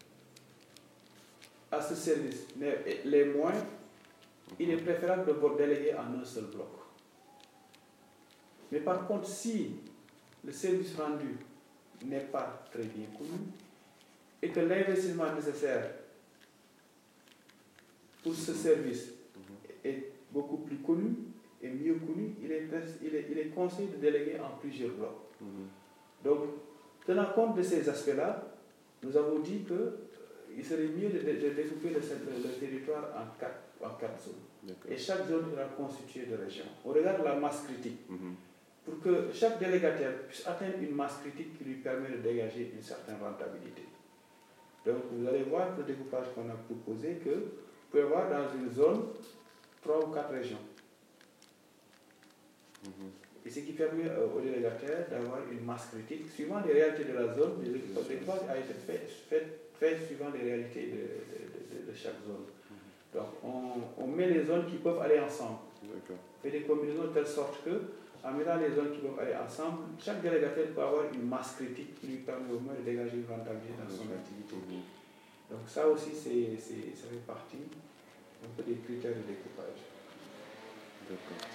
à ce service les moins, mm-hmm. il est préférable de vous déléguer en un seul bloc. Mais par contre, si le service rendu n'est pas très bien connu et que l'investissement nécessaire pour ce service mm-hmm. est beaucoup plus connu et mieux connu, il est, il est, il est conseillé de déléguer en plusieurs blocs. Mm-hmm. Donc, tenant compte de ces aspects-là, nous avons dit qu'il euh, serait mieux de, de, de découper le, le, le territoire en quatre, en quatre zones. Et chaque zone sera constituée de régions. On regarde la masse critique. Mm-hmm. Pour que chaque délégataire puisse atteindre une masse critique qui lui permet de dégager une certaine rentabilité. Donc, vous allez voir le découpage qu'on a proposé que vous pouvez avoir dans une zone trois ou quatre régions. Mm-hmm. Et ce qui permet euh, aux délégataires d'avoir une masse critique suivant les réalités de la zone. Le découpage a été fait, fait, fait suivant les réalités de, de, de, de chaque zone. Mm-hmm. Donc, on, on met les zones qui peuvent aller ensemble. On fait des combinaisons de telle sorte que, en mettant les zones qui peuvent aller ensemble, chaque délégataire peut avoir une masse critique qui lui permet au moins de dégager une rentabilité dans son activité. Mm-hmm. Donc ça aussi, c'est, c'est, ça fait partie un peu des critères de découpage. D'accord.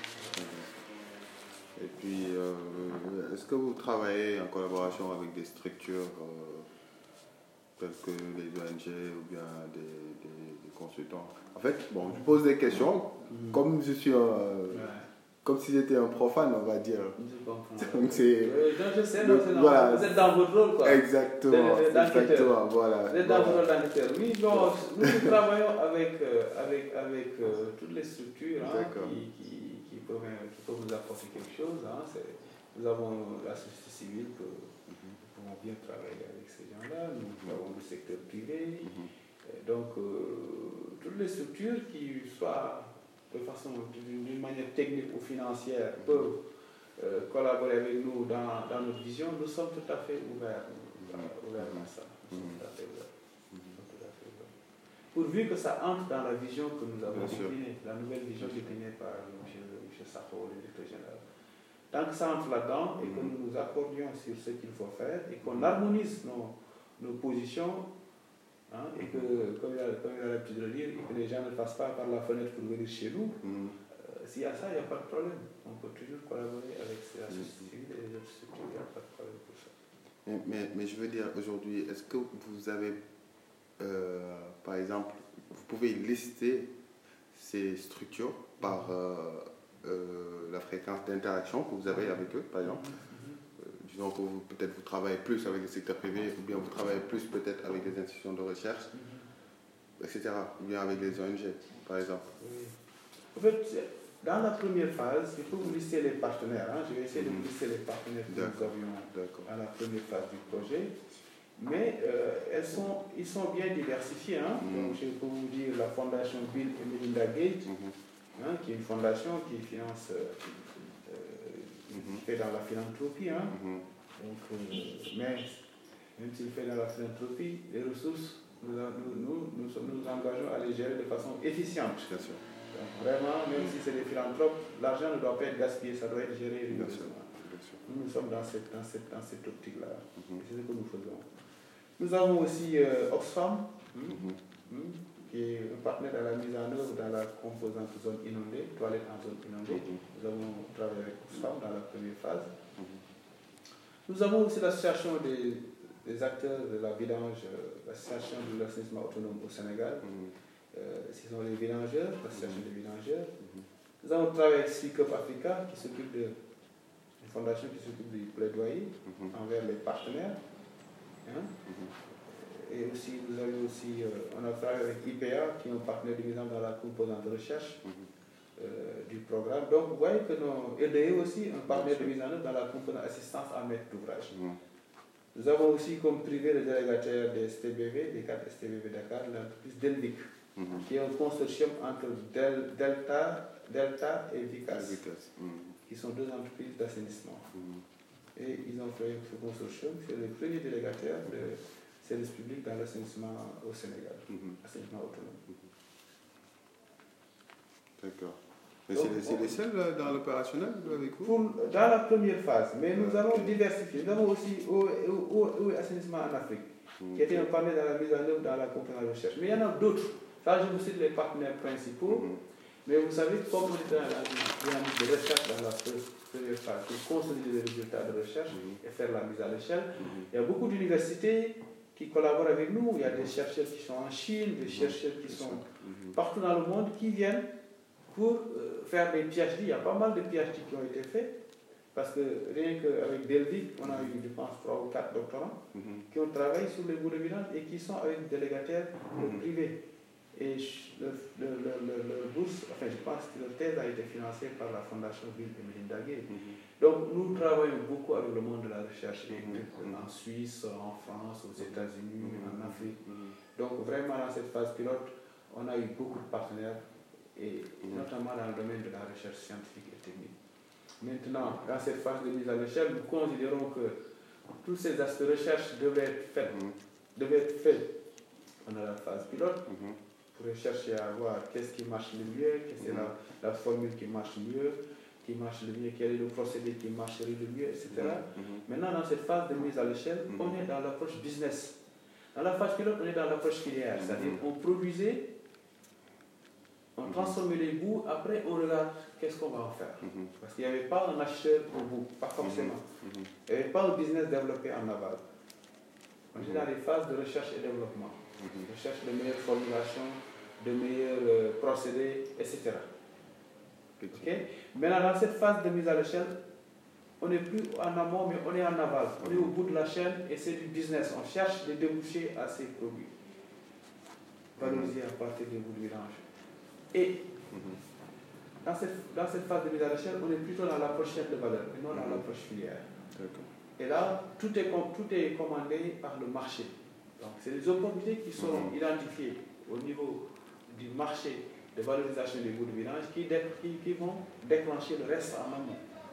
Et puis, euh, est-ce que vous travaillez en collaboration avec des structures euh, telles que les O N G ou bien des, des, des consultants? En fait, bon, je pose des questions, mm-hmm. comme je suis un... Euh, ouais. Comme si j'étais un profane, on va dire. Je comprends. Donc c'est... Euh, je sais, non, c'est voilà. Vous êtes dans votre rôle, quoi. Exactement. De, de, exactement, voilà. Vous êtes dans votre rôle d'enquêteur. Oui, bon, nous, nous travaillons avec, euh, avec, avec euh, toutes les structures hein, qui, qui, qui, peuvent, qui peuvent nous apporter quelque chose. Hein. Nous avons la société civile que mm-hmm. nous pouvons bien travailler avec ces gens-là. Nous mm-hmm. avons le secteur privé. Mm-hmm. Donc, euh, toutes les structures qui soient... de façon, d'une manière technique ou financière, peuvent euh, collaborer avec nous dans, dans notre vision, nous sommes tout à fait ouverts, euh, ouverts à ça. Nous sommes tout à fait ouverts. Nous sommes tout à fait ouverts. Pourvu que ça entre dans la vision que nous avons déclinée, la nouvelle vision déclinée par M. Sakho, le directeur général. Tant que ça entre là-dedans et que nous nous accordions sur ce qu'il faut faire et qu'on harmonise nos, nos positions, hein, et que, comme il a, comme il a l'habitude de le dire, et que les gens ne passent pas par la fenêtre pour venir chez nous, mm. euh, s'il y a ça, il n'y a pas de problème. On peut toujours collaborer avec la société civile et les autres structures, il n'y a pas de problème pour ça. Mais, mais, mais je veux dire, aujourd'hui, est-ce que vous avez, euh, par exemple, vous pouvez lister ces structures par euh, euh, la fréquence d'interaction que vous avez avec eux, par exemple? Mm-hmm. Donc, vous, peut-être vous travaillez plus avec le secteur privé, ou bien vous travaillez plus peut-être avec des institutions de recherche, mm-hmm. et cetera. Ou bien avec les O N G, par exemple. Oui. En fait, dans la première phase, il faut vous lister les partenaires. Hein. Je vais essayer mm-hmm. de vous lister les partenaires que nous avions dans la première phase du projet. Mais euh, elles sont, ils sont bien diversifiés. Hein. Mm-hmm. Donc, je peux vous dire la fondation Bill et Melinda Gates, mm-hmm. hein, qui est une fondation qui finance... Euh, Mm-hmm. fait dans la philanthropie, hein. Mm-hmm. Donc, euh, mais même s'il fait dans la philanthropie, les ressources, nous, nous, nous, nous, nous engageons à les gérer de façon efficiente. Bien sûr. Donc, vraiment, même si c'est des philanthropes, l'argent ne doit pas être gaspillé, ça doit être géré rigoureusement. Nous, nous sommes dans cette, dans cette, dans cette optique-là. Mm-hmm. C'est ce que nous faisons. Nous avons aussi euh, Oxfam, mm-hmm. Mm-hmm. qui est un partenaire à la mise en œuvre dans la composante zone inondée, toilettes en zone inondée. Mm-hmm. Nous avons travaillé avec Oxfam dans la première phase. Mm-hmm. Nous avons aussi l'association des, des acteurs de la vidange, l'association de l'assainissement autonome au Sénégal. Mm-hmm. euh, ce sont les vidangeurs, l'association mm-hmm. des vidangeurs. Mm-hmm. Nous avons travaillé avec Speak Up Africa, qui s'occupe de une fondation qui s'occupe du plaidoyer mm-hmm. envers les partenaires. Hein? Mm-hmm. Et aussi, vous avez aussi, euh, on a travaillé avec I P A, qui est un partenaire divisant dans la composante de recherche mm-hmm. euh, du programme. Donc, vous voyez que nos L D E aussi, un partenaire divisant dans la composante assistance à maître d'ouvrage. Mm-hmm. Nous avons aussi comme privé le délégataire des S T B V, des quatre S T B V Dakar, l'entreprise Delvic, mm-hmm. qui est un consortium entre Del, Delta, Delta et Vicas, mm-hmm. qui sont deux entreprises d'assainissement. Mm-hmm. et ils ont créé ce consortium. C'est le premier délégataire de service public dans l'assainissement au Sénégal, mm-hmm. assainissement autonome. D'accord. Mais c'est les seuls dans l'opérationnel avec vous? Pour, dans la première phase, mais nous avons diversifié. Nous avons aussi au assainissement en Afrique, okay. qui était un partenaire dans la mise en œuvre dans la compétence de recherche. Mais il y en a d'autres. Ça, je vous cite les partenaires principaux. Mm-hmm. Mais vous savez, comme on est dans la dynamique de recherche dans la première phase, pour consolider les résultats de recherche mm-hmm. et faire la mise à l'échelle, mm-hmm. il y a beaucoup d'universités qui collaborent avec nous. Il y a des chercheurs qui sont en Chine, des mm-hmm. chercheurs qui sont mm-hmm. partout dans le monde, qui viennent pour euh, faire des P H D. Il y a pas mal de P H D qui ont été faits, parce que rien qu'avec Delvic, on a eu, je pense, trois ou quatre doctorants mm-hmm. qui ont travaillé sur les bouts de vidange et qui sont avec des délégataires mm-hmm. privés. Et le, le, le, le, le bourse, enfin, je pense que leur thèse a été financée par la Fondation Bill et Melinda Gates. Mm-hmm. Donc, nous travaillons beaucoup avec le monde de la recherche, mm-hmm. en Suisse, en France, aux États-Unis, mm-hmm. en Afrique. Mm-hmm. Donc, vraiment, dans cette phase pilote, on a eu beaucoup de partenaires, et mm-hmm. notamment dans le domaine de la recherche scientifique et technique. Maintenant, dans cette phase de mise à l'échelle, nous considérons que tous ces aspects de recherche devaient être faits, mm-hmm. devaient être faits pendant la phase pilote. Mm-hmm. pour chercher à voir qu'est-ce qui marche le mieux, quelle est mm-hmm. la, la formule qui marche mieux, qui marche le mieux, quel est le procédé qui marcherait le mieux, et cetera. Mm-hmm. Maintenant, dans cette phase de mise à l'échelle, mm-hmm. on est dans l'approche business. Dans la phase pilote, on est dans l'approche filière, mm-hmm. c'est-à-dire on produisait, on mm-hmm. transformait les bouts, après on regarde qu'est-ce qu'on va en faire. Mm-hmm. Parce qu'il n'y avait pas un acheteur au bout, pas forcément. Mm-hmm. Il n'y avait pas un business développé en aval. On est mm-hmm. dans les phases de recherche et développement. Mm-hmm. Recherche de meilleures formulations, de meilleurs euh, procédés, et cetera. Okay? Maintenant, dans cette phase de mise à l'échelle, on n'est plus en amont, mais on est en aval. On est au bout de la chaîne et c'est du business. On cherche des débouchés à ces produits, valorisés à partir des bouts de vidange. Et dans cette, dans cette phase de mise à l'échelle, on est plutôt dans l'approche chaîne de valeur et non dans l'approche filière. Et là, tout est, tout est commandé par le marché. Donc, c'est des opportunités qui sont identifiées au niveau du marché de valorisation des bouts de vidange qui, qui, qui vont déclencher le reste en amont.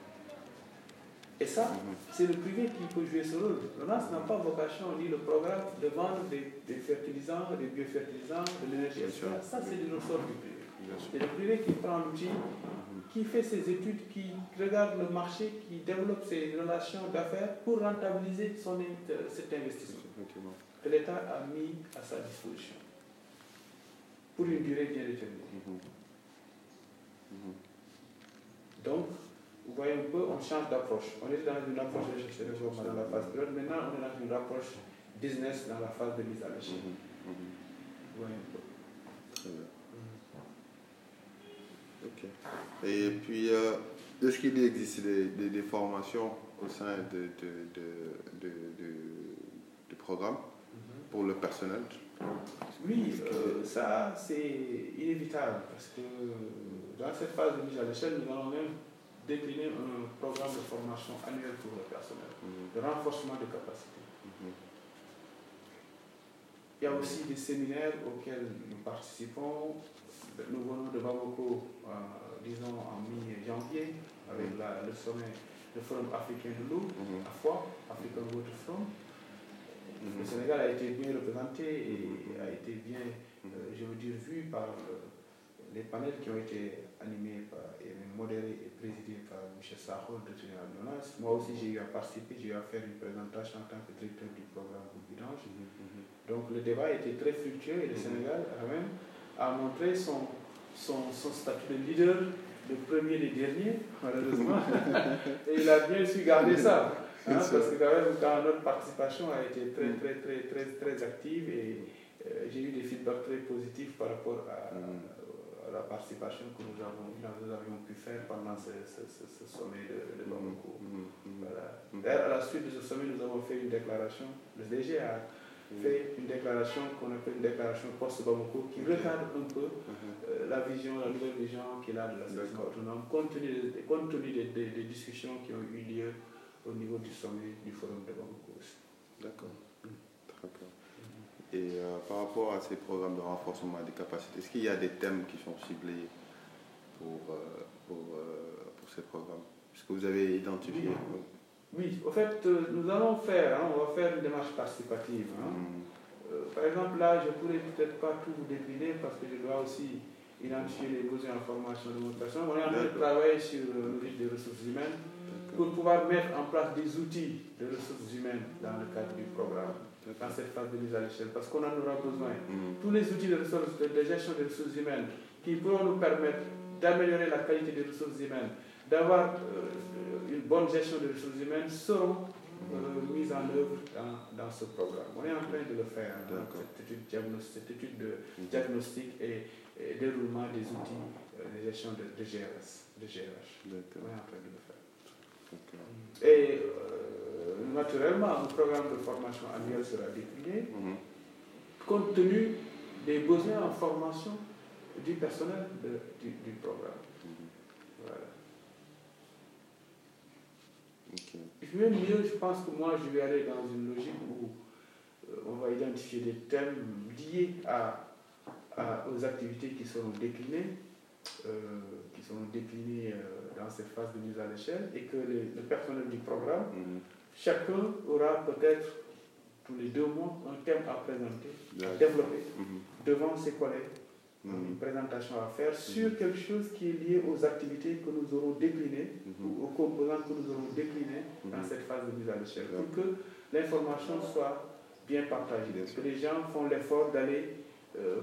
Et ça, c'est le privé qui peut jouer ce rôle. Le N A S n'a pas vocation, ni le programme, de vendre des, des fertilisants, des biofertilisants, de l'énergie, et cetera. Ça, c'est du ressort du privé. C'est le privé qui prend l'outil, qui fait ses études, qui regarde le marché, qui développe ses relations d'affaires pour rentabiliser son, cet investissement que l'État a mis à sa disposition pour une durée bien déterminée. Donc, vous voyez un peu, on change d'approche. On est dans une approche de recherche et développement dans la phase pilote. Maintenant, on est dans une approche business dans la phase de mise à l'échelle. Vous voyez un peu. Très bien. Ok. Et puis, euh, est-ce qu'il existe des, des, des formations au sein de, de, de, de, de, de programmes mm-hmm. pour le personnel? Oui, euh, ça c'est inévitable parce que dans cette phase de mise à l'échelle, nous allons même décliner un programme de formation annuel pour le personnel, mm-hmm. de renforcement des capacités. Mm-hmm. Il y a aussi des séminaires auxquels nous participons. Nous venons de Bamako, euh, disons en mi-janvier, avec mm-hmm. la, le sommet, le Forum africain de l'eau, mm-hmm. à Foix, African Water Forum. Mm-hmm. Le Sénégal a été bien représenté et mm-hmm. a été bien, euh, je veux dire, vu par euh, les panels qui ont été animés par, et modérés et présidés par M. Sahol de Général Jonas. Moi aussi, j'ai eu à participer, j'ai eu à faire une présentation en tant que directeur du programme de vidange. Mm-hmm. Donc le débat était très fructueux et le mm-hmm. Sénégal a même a montré son, son, son statut de leader, le premier des derniers, malheureusement. Et il a bien su garder ça. Hein, parce que quand même, quand notre participation a été très, très, très, très, très active et euh, j'ai eu des feedbacks très positifs par rapport à, à, à la participation que nous, avons, nous avions pu faire pendant ce, ce, ce, ce sommet de, de Bamako. Voilà. D'ailleurs, à la suite de ce sommet, nous avons fait une déclaration. Le D G a fait une déclaration qu'on appelle une déclaration post-Bamako qui recadre un peu euh, la vision, la nouvelle vision qu'il a de l'assainissement autonome, compte tenu, des, compte tenu des, des, des discussions qui ont eu lieu au niveau du sommet du Forum de Bamako aussi. D'accord. Mm. Très bien. Mm-hmm. Et euh, par rapport à ces programmes de renforcement des capacités, est-ce qu'il y a des thèmes qui sont ciblés pour, euh, pour, euh, pour ces programmes? Est-ce que vous avez identifié? Oui. Oui, au fait, euh, nous allons faire, hein, on va faire une démarche participative. Hein. Mm. Euh, par exemple, là, je ne pourrais peut-être pas tout vous décliner parce que je dois aussi identifier les besoins en formation de notre personne. On est en train de travailler sur le registre des ressources humaines pour pouvoir mettre en place des outils de ressources humaines dans le cadre du programme, dans cette phase de mise à l'échelle, parce qu'on en aura besoin. Mm. Tous les outils de, ressources, de, de gestion des ressources humaines qui pourront nous permettre d'améliorer la qualité des ressources humaines, d'avoir euh, une bonne gestion des ressources humaines seront euh, mises en œuvre dans, dans ce programme. On est en train de le faire, hein, cette, étude diagnostic, cette étude de diagnostic et, et déroulement des outils euh, de gestion de, de G R S, de G R H. On est en train de le faire. Et euh, naturellement, le programme de formation annuel sera décliné mm-hmm. compte tenu des besoins en formation du personnel de, du, du programme. Mm-hmm. Voilà. Okay. Et puis même mieux, je pense que moi, je vais aller dans une logique où euh, on va identifier des thèmes liés à, à, aux activités qui seront déclinées, euh, qui seront déclinées euh, dans cette phase de mise à l'échelle, et que les, le personnel du programme, mm-hmm. chacun aura peut-être tous les deux mois un thème à présenter, à développer mm-hmm. devant ses collègues. Mmh. Une présentation à faire sur mmh. quelque chose qui est lié aux activités que nous aurons déclinées, mmh. ou aux composantes que nous aurons déclinées mmh. dans cette phase de mise à l'échelle, pour que l'information soit bien partagée, bien que les gens font l'effort d'aller euh,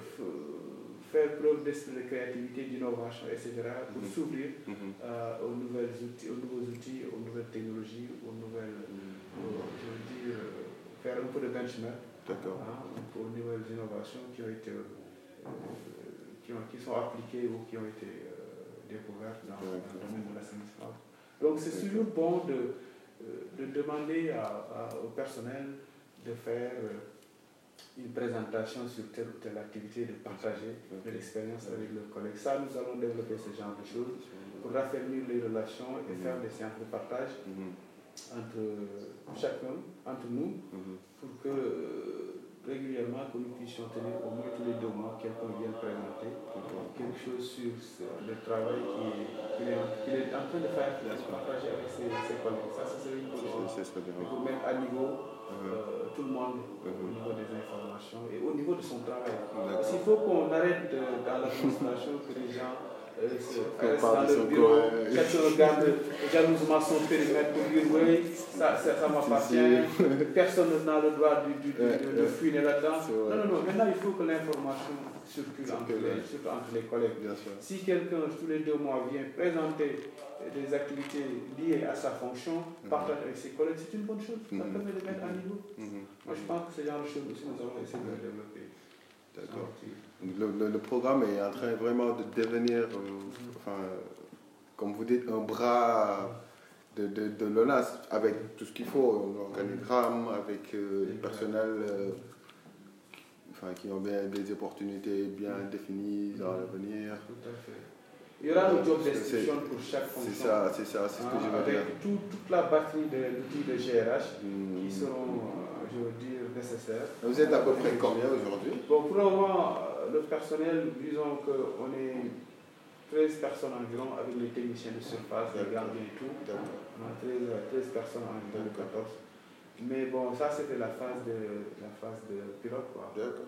faire preuve d'esprit de créativité, d'innovation, et cetera, pour mmh. s'ouvrir mmh. euh, aux, nouvelles outils, aux nouveaux outils, aux nouvelles technologies, aux nouvelles, mmh. aux, je veux dire, euh, faire un peu de benchmark hein, aux nouvelles innovations qui ont été euh, Qui, ont, qui sont appliquées ou qui ont été euh, découvertes dans, dans le domaine de l'assainissement. Donc c'est toujours bon de, euh, de demander à, à, au personnel de faire euh, une présentation sur telle ou telle activité, de partager de l'expérience avec leurs collègues. Ça, nous allons développer ce genre de choses pour raffermir les relations et faire des séances de partage entre chacun, entre nous, pour que euh, régulièrement que nous puissions tenir au moins tous les deux mois quelqu'un vienne présenter quelque chose sur le travail qu'il est, qu'il est en train de faire, de partager avec ses, ses collègues. Ça, ça serait une chose pour mettre à niveau euh, tout le monde au niveau des informations et au niveau de son travail. Parce qu'il faut qu'on arrête de, dans l'administration que les gens euh, restent dans le bureau, chacun regarde jalousement son périmètre pour dire oui, ça, ça, ça m'appartient, personne n'a le droit du, du, de, de fuir là-dedans. Non, non, non, maintenant il faut que l'information circule entre les, surtout entre les collègues. Si quelqu'un, tous les deux mois, vient présenter des activités liées à sa fonction, mm-hmm. partage avec ses collègues, c'est une bonne chose. Ça mm-hmm. permet de mettre à niveau. Mm-hmm. Moi, je pense que ce genre de choses aussi, nous allons essayer de développer. D'accord. Le, le, le programme est en train vraiment de devenir, euh, mm-hmm. enfin, comme vous dites, un bras de, de, de l'O N A S avec tout ce qu'il faut, l'organigramme, avec euh, le personnel euh, enfin, qui ont bien des opportunités bien mm-hmm. définies dans l'avenir. Tout à fait. Il y aura un job description pour chaque fonction. C'est ça, c'est ça, c'est ce que je veux dire. Avec tout, toute la batterie d'outils de, de G R H mm. qui seront, euh, je veux dire, nécessaires. Vous êtes à peu près combien aujourd'hui? Bon, pour le moment, le personnel, disons qu'on est treize personnes environ avec les techniciens de surface, les gardiens et tout. On a treize, treize personnes environ, quatorze. Mais bon, ça c'était la phase de, la phase de pilote, quoi. D'accord.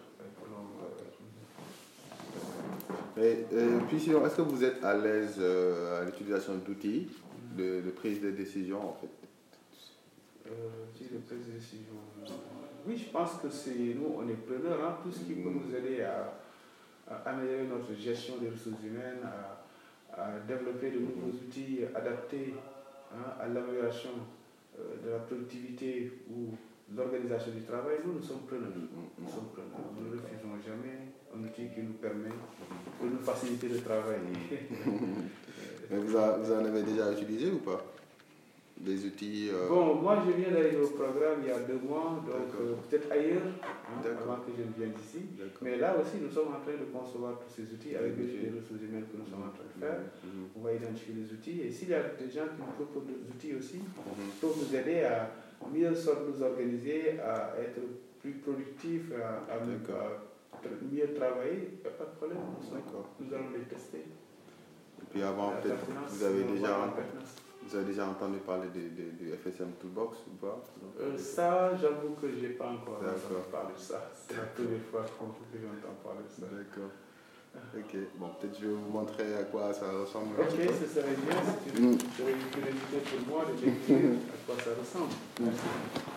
Et, et puis sinon, est-ce que vous êtes à l'aise euh, à l'utilisation d'outils de, de prise de décision en fait? Euh, de prise de décision. Oui, je pense que c'est nous, on est preneurs, hein, tout ce qui peut nous aider à, à améliorer notre gestion des ressources humaines, à, à développer de nouveaux outils adaptés hein, à l'amélioration euh, de la productivité ou l'organisation du travail. Nous, nous sommes preneurs. Nous sommes preneurs. Nous ne refusons jamais un outil qui nous permet de nous faciliter le travail. Mais vous, a, vous en avez déjà utilisé ou pas? Des outils euh... Bon, moi je viens d'arriver au programme il y a deux mois, donc euh, peut-être ailleurs, hein, avant que je ne vienne d'ici. Mais là aussi, nous sommes en train de concevoir tous ces outils avec les ressources humaines que nous sommes en train de faire. Mm-hmm. On va identifier les outils. Et s'il y a des gens qui nous proposent des outils aussi, mm-hmm. pour nous aider à mieux nous organiser, à être plus productifs, à, à, à mieux travailler, il n'y a pas de problème. Nous, nous allons les tester. Et puis avant, peut-être vous avez déjà rencontré. Vous avez déjà entendu parler du, du, du F S M Toolbox ou pas? euh, Ça, j'avoue que je n'ai pas encore entendu D'accord. parler de ça. C'est la première fois que j'entends parler de ça. D'accord. Ok, bon, peut-être je vais vous montrer à quoi ça ressemble. Ok, ce serait bien. C'est une, mm. une curiosité pour moi de découvrir à quoi ça ressemble. Merci.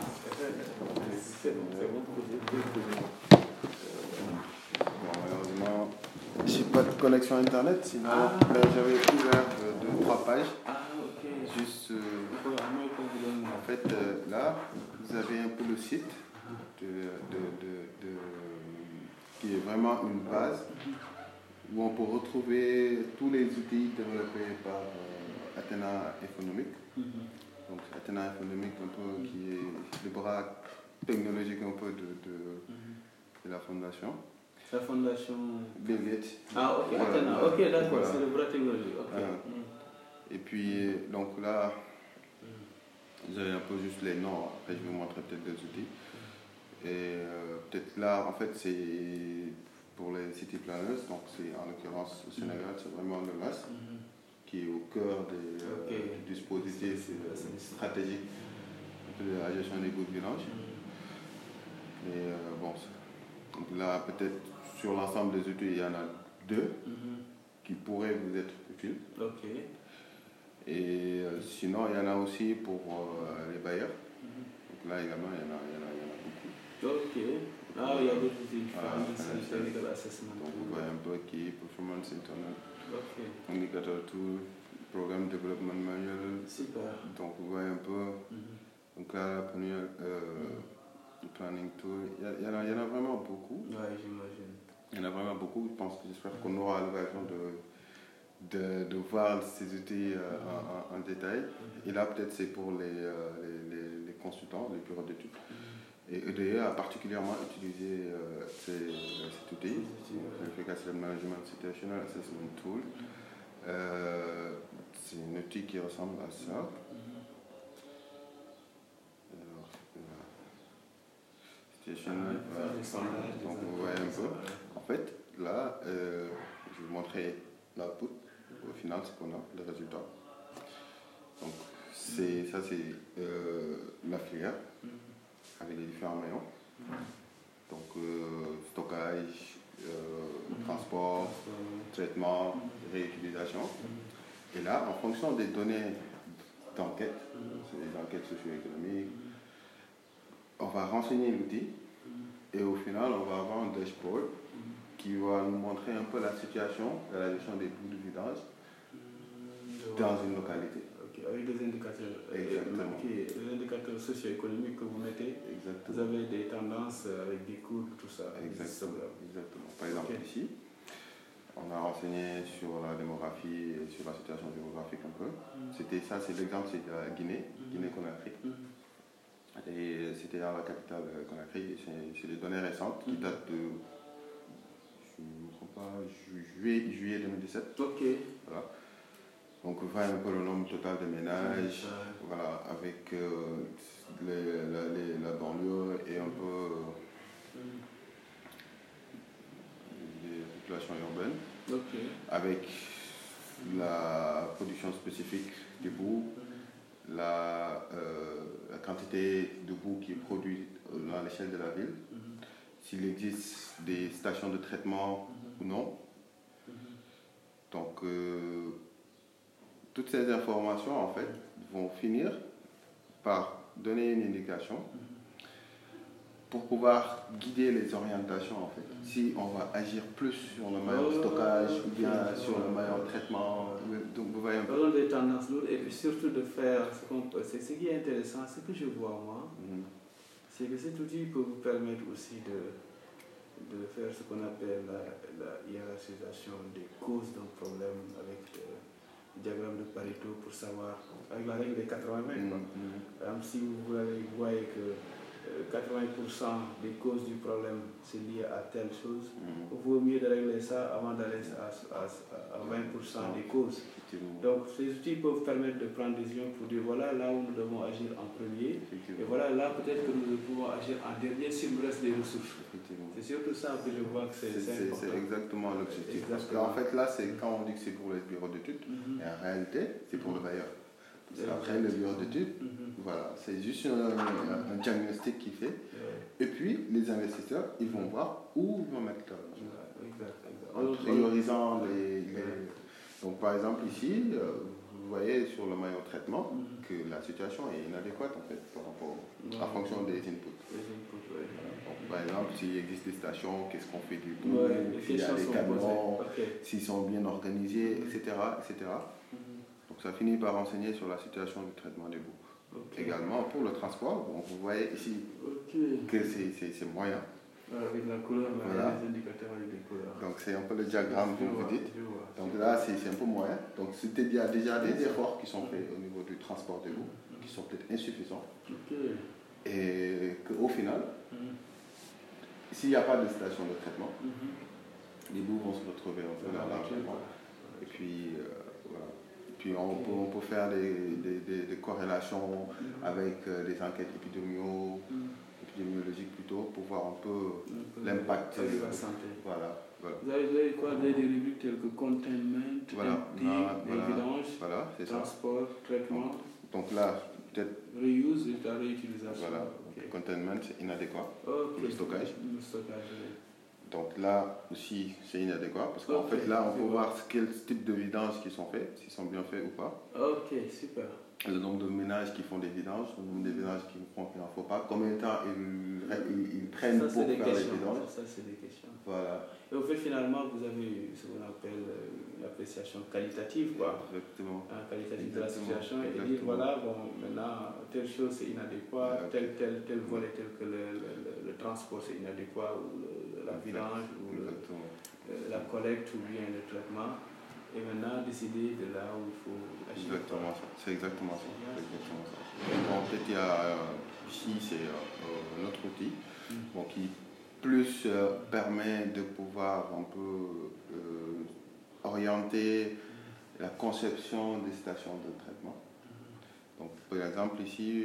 C'est bon, c'est bon que j'ai découvert. Bon, malheureusement, j'ai pas de connexion internet, sinon ah. ben, j'avais ouvert euh, deux, trois pages. Ah, ok. Juste, euh, en fait, euh, là, vous avez un peu le site de, de, de, de, qui est vraiment une base où on peut retrouver tous les outils développés par euh, Athena Infonomic. Mm-hmm. Donc Athena Infonomic, un peu, qui est le bras technologique un peu de, de, mm-hmm. de la fondation. La fondation Bill Gates. Ah, ok, voilà. Athena, ok, d'accord, voilà. C'est le bras technologique. Okay. Euh, mm. Et puis, donc là, mm. vous avez un peu juste les noms, après je vais vous montrer peut-être des outils. Et euh, peut-être là, en fait, c'est pour les city planners, donc c'est en l'occurrence au Sénégal, c'est vraiment le M A S mm-hmm. qui est au cœur des, okay. euh, du dispositif stratégique de la gestion des bouts de vidange. Mm-hmm. Et euh, bon, donc là, peut-être sur l'ensemble des outils, il y en a deux mm-hmm. qui pourraient vous être utiles. Okay. Et euh, sinon, il y en a aussi pour euh, les bailleurs. Mm-hmm. Donc là également, il y en a, il y en a, il y en a beaucoup. Ok. Ah, il y a d'autres outils. Voilà, technical assessment. Donc vous voyez un peu qui performance internal. Ok. Indicator tool, programme development manual. Super. Donc vous voyez un peu. Mm-hmm. Donc là, la première, euh, mm-hmm. planning tool. Il y, y, en a, il y en a vraiment beaucoup. Ouais, j'imagine. Il y en a vraiment beaucoup. Je pense que j'espère qu'on aura l'occasion de, de, de voir ces outils euh, mm-hmm. en, en, en détail. Mm-hmm. Et là, peut-être c'est pour les, euh, les, les, les consultants, les bureaux d'études. Mm-hmm. Et E D E a particulièrement utilisé euh, ces, cet outil, Verification Management Situational Assessment Tool. Euh, c'est un outil qui ressemble à ça. Alors, Situational, voilà. Donc vous voyez un peu. En fait, là, euh, je vais vous montrer l'output. Au final, c'est qu'on a le résultat. Donc c'est, ça, c'est euh, la filière. Avec les différents maillons. Mm-hmm. Donc, euh, stockage, euh, mm-hmm. transport, mm-hmm. traitement, mm-hmm. réutilisation. Mm-hmm. Et là, en fonction des données d'enquête, mm-hmm. c'est des enquêtes socio-économiques, mm-hmm. on va renseigner l'outil mm-hmm. et au final, on va avoir un dashboard mm-hmm. qui va nous montrer un peu la situation de la gestion des bouts de vidange mm-hmm. dans une localité. Avec des indicateurs, Exactement. Qui, des indicateurs socio-économiques que vous mettez, exactement. Vous avez des tendances avec des courbes, tout ça. Exactement. Exactement. Par exemple, okay. ici, on a renseigné sur la démographie et sur la situation démographique un peu. Mm. C'était ça, c'est l'exemple, c'est de la Guinée, mm. Guinée-Conakry. Mm. Et c'était dans la capitale Conakry. C'est des données récentes qui mm. datent de, je ne me trompe pas, juillet, juillet deux mille dix-sept. Ok. Voilà. Donc, vous voyez un peu le nombre total de ménages, mmh. voilà, avec euh, les, la, les, la banlieue et un peu euh, mmh. les populations urbaines, okay. avec la production spécifique du bout, mmh. la, euh, la quantité de boue qui est produite euh, à l'échelle de la ville, mmh. s'il existe des stations de traitement mmh. ou non. Mmh. Donc, euh, toutes ces informations, en fait, vont finir par donner une indication pour pouvoir guider les orientations, en fait. Si on va agir plus sur le maillon de stockage ou bien sur le maillon de traitement, donc vous voyez un peu. Parlons des tendances lourdes et puis surtout de faire ce qu'on peut. C'est ce qui est intéressant, ce que je vois moi, mm-hmm. c'est que cet outil peut vous permettre aussi de, de faire ce qu'on appelle la, la hiérarchisation des causes d'un problème avec le diagramme de Pareto pour savoir, avec la règle des quatre-vingts vingt. Mm-hmm. Par exemple, si vous voyez que euh, quatre-vingts pour cent des causes du problème c'est lié à telle chose, mm-hmm. il vaut mieux de régler ça avant d'aller à, à, à vingt pour cent des causes. Donc ces outils peuvent permettre de prendre des décisions pour dire voilà là où nous devons agir en premier et voilà là peut-être que nous pouvons agir en dernier s'il nous reste des ressources. C'est surtout ça que je vois que c'est important. C'est exactement l'objectif. Parce qu'en fait là, c'est quand on dit que c'est pour les bureaux d'études, mm-hmm. et en réalité, c'est pour le bailleur. Parce qu'après, le bureau d'études, mm-hmm. voilà, c'est juste un, un, un diagnostic qu'il fait. Ouais. Et puis, les investisseurs, ils vont voir où ils vont mettre leur argent. Ouais, exact, exact. En priorisant les, les... Donc, par exemple, ici, euh, vous voyez sur le maillon traitement mm-hmm. que la situation est inadéquate, en fait, par rapport, ouais. en fonction des inputs. Les inputs ouais. Voilà. Donc, par exemple, s'il existe des stations, qu'est-ce qu'on fait du bout, ouais, s'il y a des camions, okay. s'ils sont bien organisés, et cetera, et cetera. Mm-hmm. Donc, ça finit par renseigner sur la situation du traitement des boues. Okay. Également, pour le transport, donc vous voyez ici okay. que c'est moyen. Avec la couleur, voilà. Les indicateurs avec des couleurs. Donc c'est un peu le diagramme que vous dites. Donc là, c'est un peu moyen. Donc il y a déjà des efforts qui sont faits au niveau du transport des boues, qui sont peut-être insuffisants. Okay. Et qu'au final, mm-hmm. s'il n'y a pas de station de traitement, mm-hmm. les boues vont se retrouver un peu dans l'environnement. Et puis, euh, voilà. Puis on, okay. peut, on peut faire des, des, des, des corrélations mm-hmm. avec euh, des enquêtes épidémiologiques. Mm-hmm. épidémiologique plutôt, pour voir un peu l'impact de la santé. Voilà, voilà. Vous avez, vous avez quoi? Vous avez des rubriques telles que containment, voilà, empty, voilà, vidange, voilà, transport, ça. traitement. Donc, donc là, peut-être... Reuse et la réutilisation. Voilà, okay. Containment, c'est inadéquat okay. pour le stockage. Le stockage, oui. Donc là aussi, c'est inadéquat, parce qu'en okay. fait, là, on peut voir quel type de vidanges qui sont faits, s'ils sont bien faits ou pas. Ok, super. Le nombre de ménages qui font des vidanges, le nombre de ménages qui font qu'il n'en faut pas, combien de temps ils, ils, ils prennent ça, pour faire questions. les vidanges. Ça, c'est des questions. Voilà. Et au fait, finalement, vous avez ce qu'on appelle euh, l'appréciation qualitative, quoi. Exactement. Hein, qualitative de la situation, et dire, voilà, bon, maintenant, telle chose c'est inadéquat, tel, tel, tel volet tel que le, le, le, le transport c'est inadéquat, ou le, la vidange, ou le, euh, la collecte, ou bien le traitement. Et maintenant, décider de là où il faut agir. Exactement ça. C'est exactement ça. C'est exactement ça. Donc, en fait, il y a, euh, ici, c'est euh, notre outil mm. bon, qui plus euh, permet de pouvoir un peu euh, orienter mm. la conception des stations de traitement. Mm. Donc, par exemple, ici,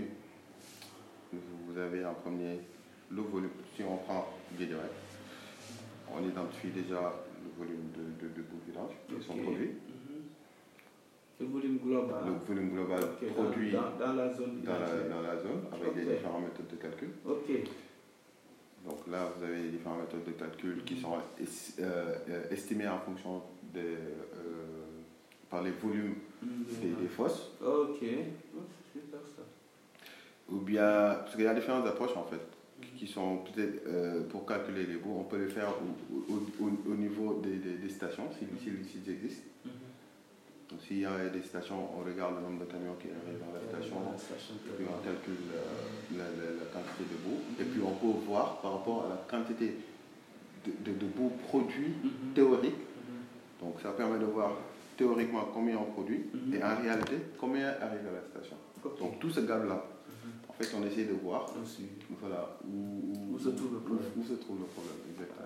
vous avez en premier le volume. Si on prend bien direct, on identifie déjà le volume de, de, de boues vidanges qui okay. sont produits. Mm-hmm. Le volume global. Le volume global okay. produit dans, dans, la zone, dans, la, dans la zone avec okay. les différentes méthodes de calcul. Ok. Donc là, vous avez les différentes méthodes de calcul mm-hmm. qui sont es, euh, estimées en fonction des, euh, par les volumes mm-hmm. des, des fosses. Ok. Oh, c'est super ça. Ou bien, parce qu'il y a différentes approches en fait. Qui sont peut-être euh, pour calculer les boues, on peut les faire au, au, au, au niveau des, des, des stations, s'ils si, si, si existent. Mm-hmm. Donc s'il y a des stations, on regarde le nombre de camions qui arrivent dans la station, et puis on calcule euh, la, la, la quantité de boue, mm-hmm. et puis on peut voir par rapport à la quantité de, de, de boue produit mm-hmm. théorique. Mm-hmm. Donc ça permet de voir théoriquement combien on produit, mm-hmm. et en réalité combien arrive à la station. Okay. Donc tout ce gap-là, en fait, on essaie de voir aussi. Voilà, où, où, où, se trouve le problème. Où, où se trouve le problème, exactement.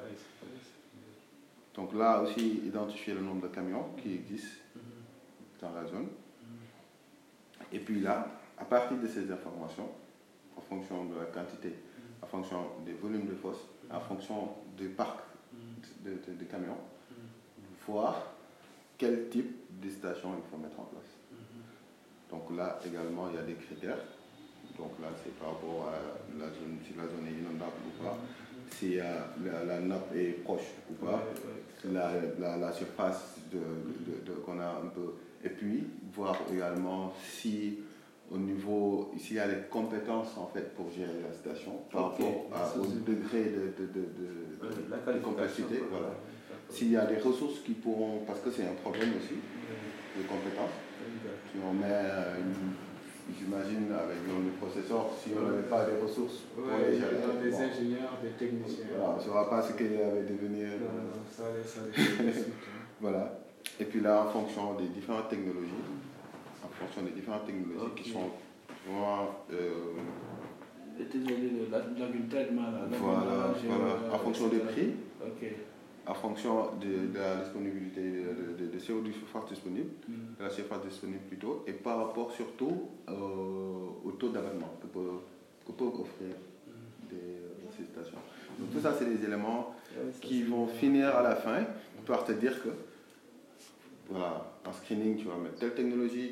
Donc là aussi, identifier le nombre de camions qui existent mm-hmm. dans la zone. Mm-hmm. Et puis là, à partir de ces informations, en fonction de la quantité, mm-hmm. en fonction des volumes de fosses, mm-hmm. en fonction du parc mm-hmm. de, de, de camions, mm-hmm. voir quel type de station il faut mettre en place. Mm-hmm. Donc là également, il y a des critères. Donc là, c'est par rapport à la zone, si la zone est inondable ou pas, si euh, la, la nappe est proche ou pas, la, la, la surface de, de, de, qu'on a un peu. Et puis, voir également si au niveau, s'il y a les compétences en fait pour gérer la station, par okay. rapport à, au degré de, de, de, de, de, de complexité. Voilà. S'il y a des ressources qui pourront, parce que c'est un problème aussi, de compétences, si on met une. J'imagine avec le processeur, si on n'avait pas des ressources pour ouais, les gérer. Des bon. ingénieurs, des techniciens. Voilà, on ne saura pas ce qu'il allait devenir. Non, non, ça allait, ça allait. Voilà. Et puis là, en fonction des différentes technologies, en fonction des différentes technologies okay. qui sont vraiment. Euh, les technologies de l'agriculture, voilà, voilà. En fonction des prix. Ok. En fonction de, de la disponibilité de, de, de C O deux surface disponible, mm. de la surface disponible plutôt, et par rapport surtout euh, au taux d'avènement que, que peuvent offrir mm. des, euh, ces stations. Donc tout ça, c'est des éléments ouais, qui vont finir à la fin par te dire que, voilà, en screening, tu vas mettre telle technologie,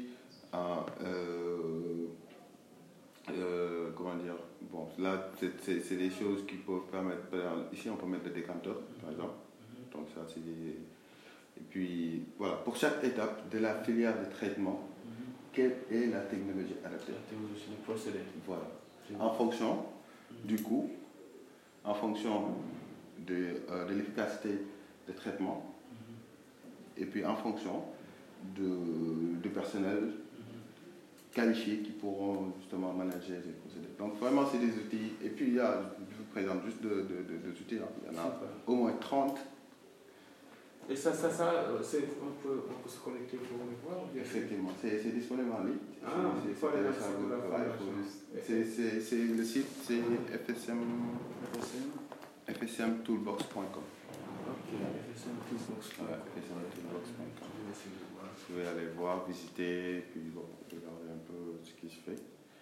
à, euh, euh, comment dire, bon, là, c'est, c'est des choses qui peuvent permettre, ici on peut mettre des décanteurs, par exemple, donc ça c'est des... Et puis, voilà, pour chaque étape de la filière de traitement, quelle est la technologie adaptée? La technologie, le procédé. Voilà. En fonction du coût, en fonction de, euh, de l'efficacité de traitement, mm-hmm. et puis en fonction de, de personnel mm-hmm. qualifié qui pourront justement manager les procédés. Donc vraiment c'est des outils, et puis il y a, je vous présente juste deux de, de, de outils, hein. Il y en a Super. Au moins trente. Et ça, ça, ça c'est, on, peut, on peut se connecter pour le voir? Effectivement, c'est, c'est disponible en ligne. Ah, c'est, c'est, c'est, c'est, c'est le site, c'est F S M, F S M toolbox point com. Ok, F S M toolbox point com. Ouais, F S M toolbox point com. Vous pouvez aller voir, visiter, puis bon, regarder un peu ce qui se fait.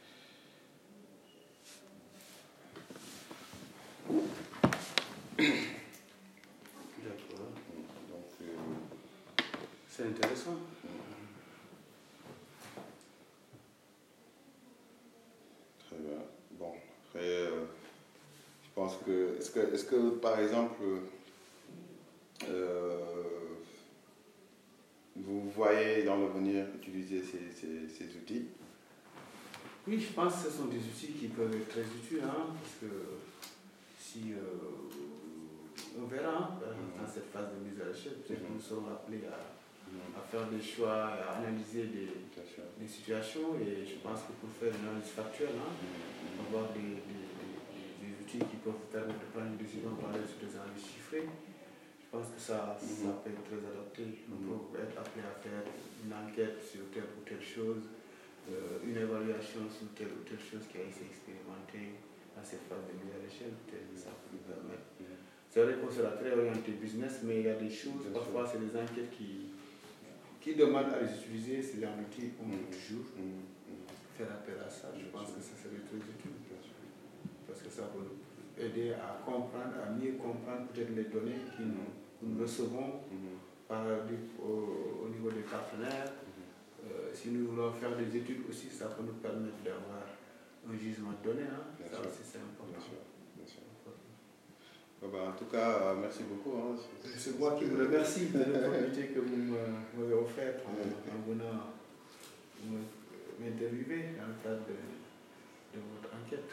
C'est intéressant. Très bien. Bon, après, euh, je pense que est-ce, que, est-ce que, par exemple, euh, vous voyez dans l'avenir utiliser ces, ces, ces outils? Oui, je pense que ce sont des outils qui peuvent être très utiles, hein, parce que si euh, on verra hein, dans cette phase de mise à l'échelle, peut-être que nous serons appelés à à faire des choix, à analyser des, des situations, et je pense que pour faire une analyse factuelle, hein, avoir des, des, des, des outils qui peuvent vous permettre de prendre une décision basée sur des analyses chiffrées, je pense que ça, ça peut être très adapté. On peut être appelé à faire une enquête sur telle ou telle chose, euh, une évaluation sur telle ou telle chose qui a été expérimentée à cette phase de mise à l'échelle, peut-être que ça peut nous permettre. C'est vrai qu'on sera très orienté business, mais il y a des choses, parfois c'est des enquêtes qui qui demandent à les utiliser, c'est un outil qu'on peut toujours faire appel à ça. Je pense que ça serait très utile. Parce que ça peut nous aider à comprendre, à mieux comprendre peut-être les données que nous, que nous recevons par, au, au niveau des partenaires. Euh, si nous voulons faire des études aussi, ça peut nous permettre d'avoir un jugement de données. Hein. Ça aussi, c'est important. Bien sûr. Bien sûr. En tout cas, merci beaucoup. Hein. C'est moi qui vous remercie de l'opportunité que vous m'avez offerte en, en venant m'interviewer dans le cadre de, de votre enquête.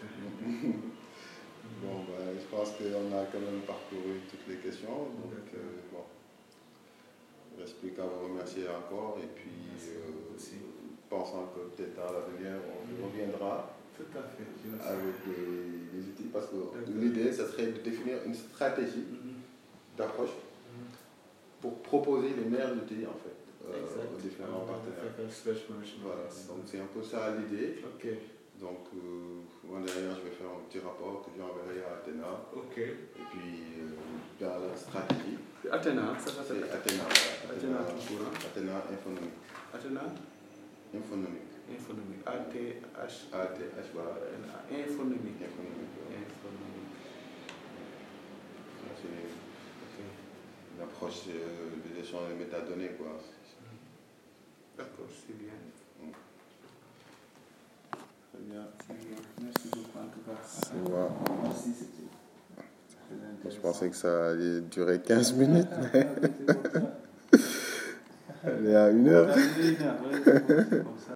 Bon, ben, je pense qu'on a quand même parcouru toutes les questions. Donc, euh, bon, il ne reste plus qu'à vous remercier encore. Et puis, euh, pensant que peut-être à l'avenir, on reviendra. Tout à fait. Avec des, des outils, parce que l'idée, ce serait de définir une stratégie mm-hmm. d'approche mm-hmm. pour proposer les meilleurs outils en fait euh, aux différents ah, partenaires. Voilà. Donc c'est un peu ça l'idée. Okay. Donc euh, moi derrière, je vais faire un petit rapport que j'enverrai à Athéna. Okay. Et puis euh, dans la stratégie. Athéna, ça va c'est Athéna. Athéna, Athéna Infonomique. Athéna Infonomique. Infonomique. A T H. A T H, voilà. Infonomique. Infonomique. Infonomique. C'est okay. Une approche de gestion des métadonnées, quoi. D'accord, c'est bien. Mm. Très bien. C'est bien. Merci beaucoup, en tout cas. C'est bon. Merci, c'était. Je pensais que ça allait durer quinze minutes. Elle est à une heure. Elle est à une heure, oui, c'est comme ça.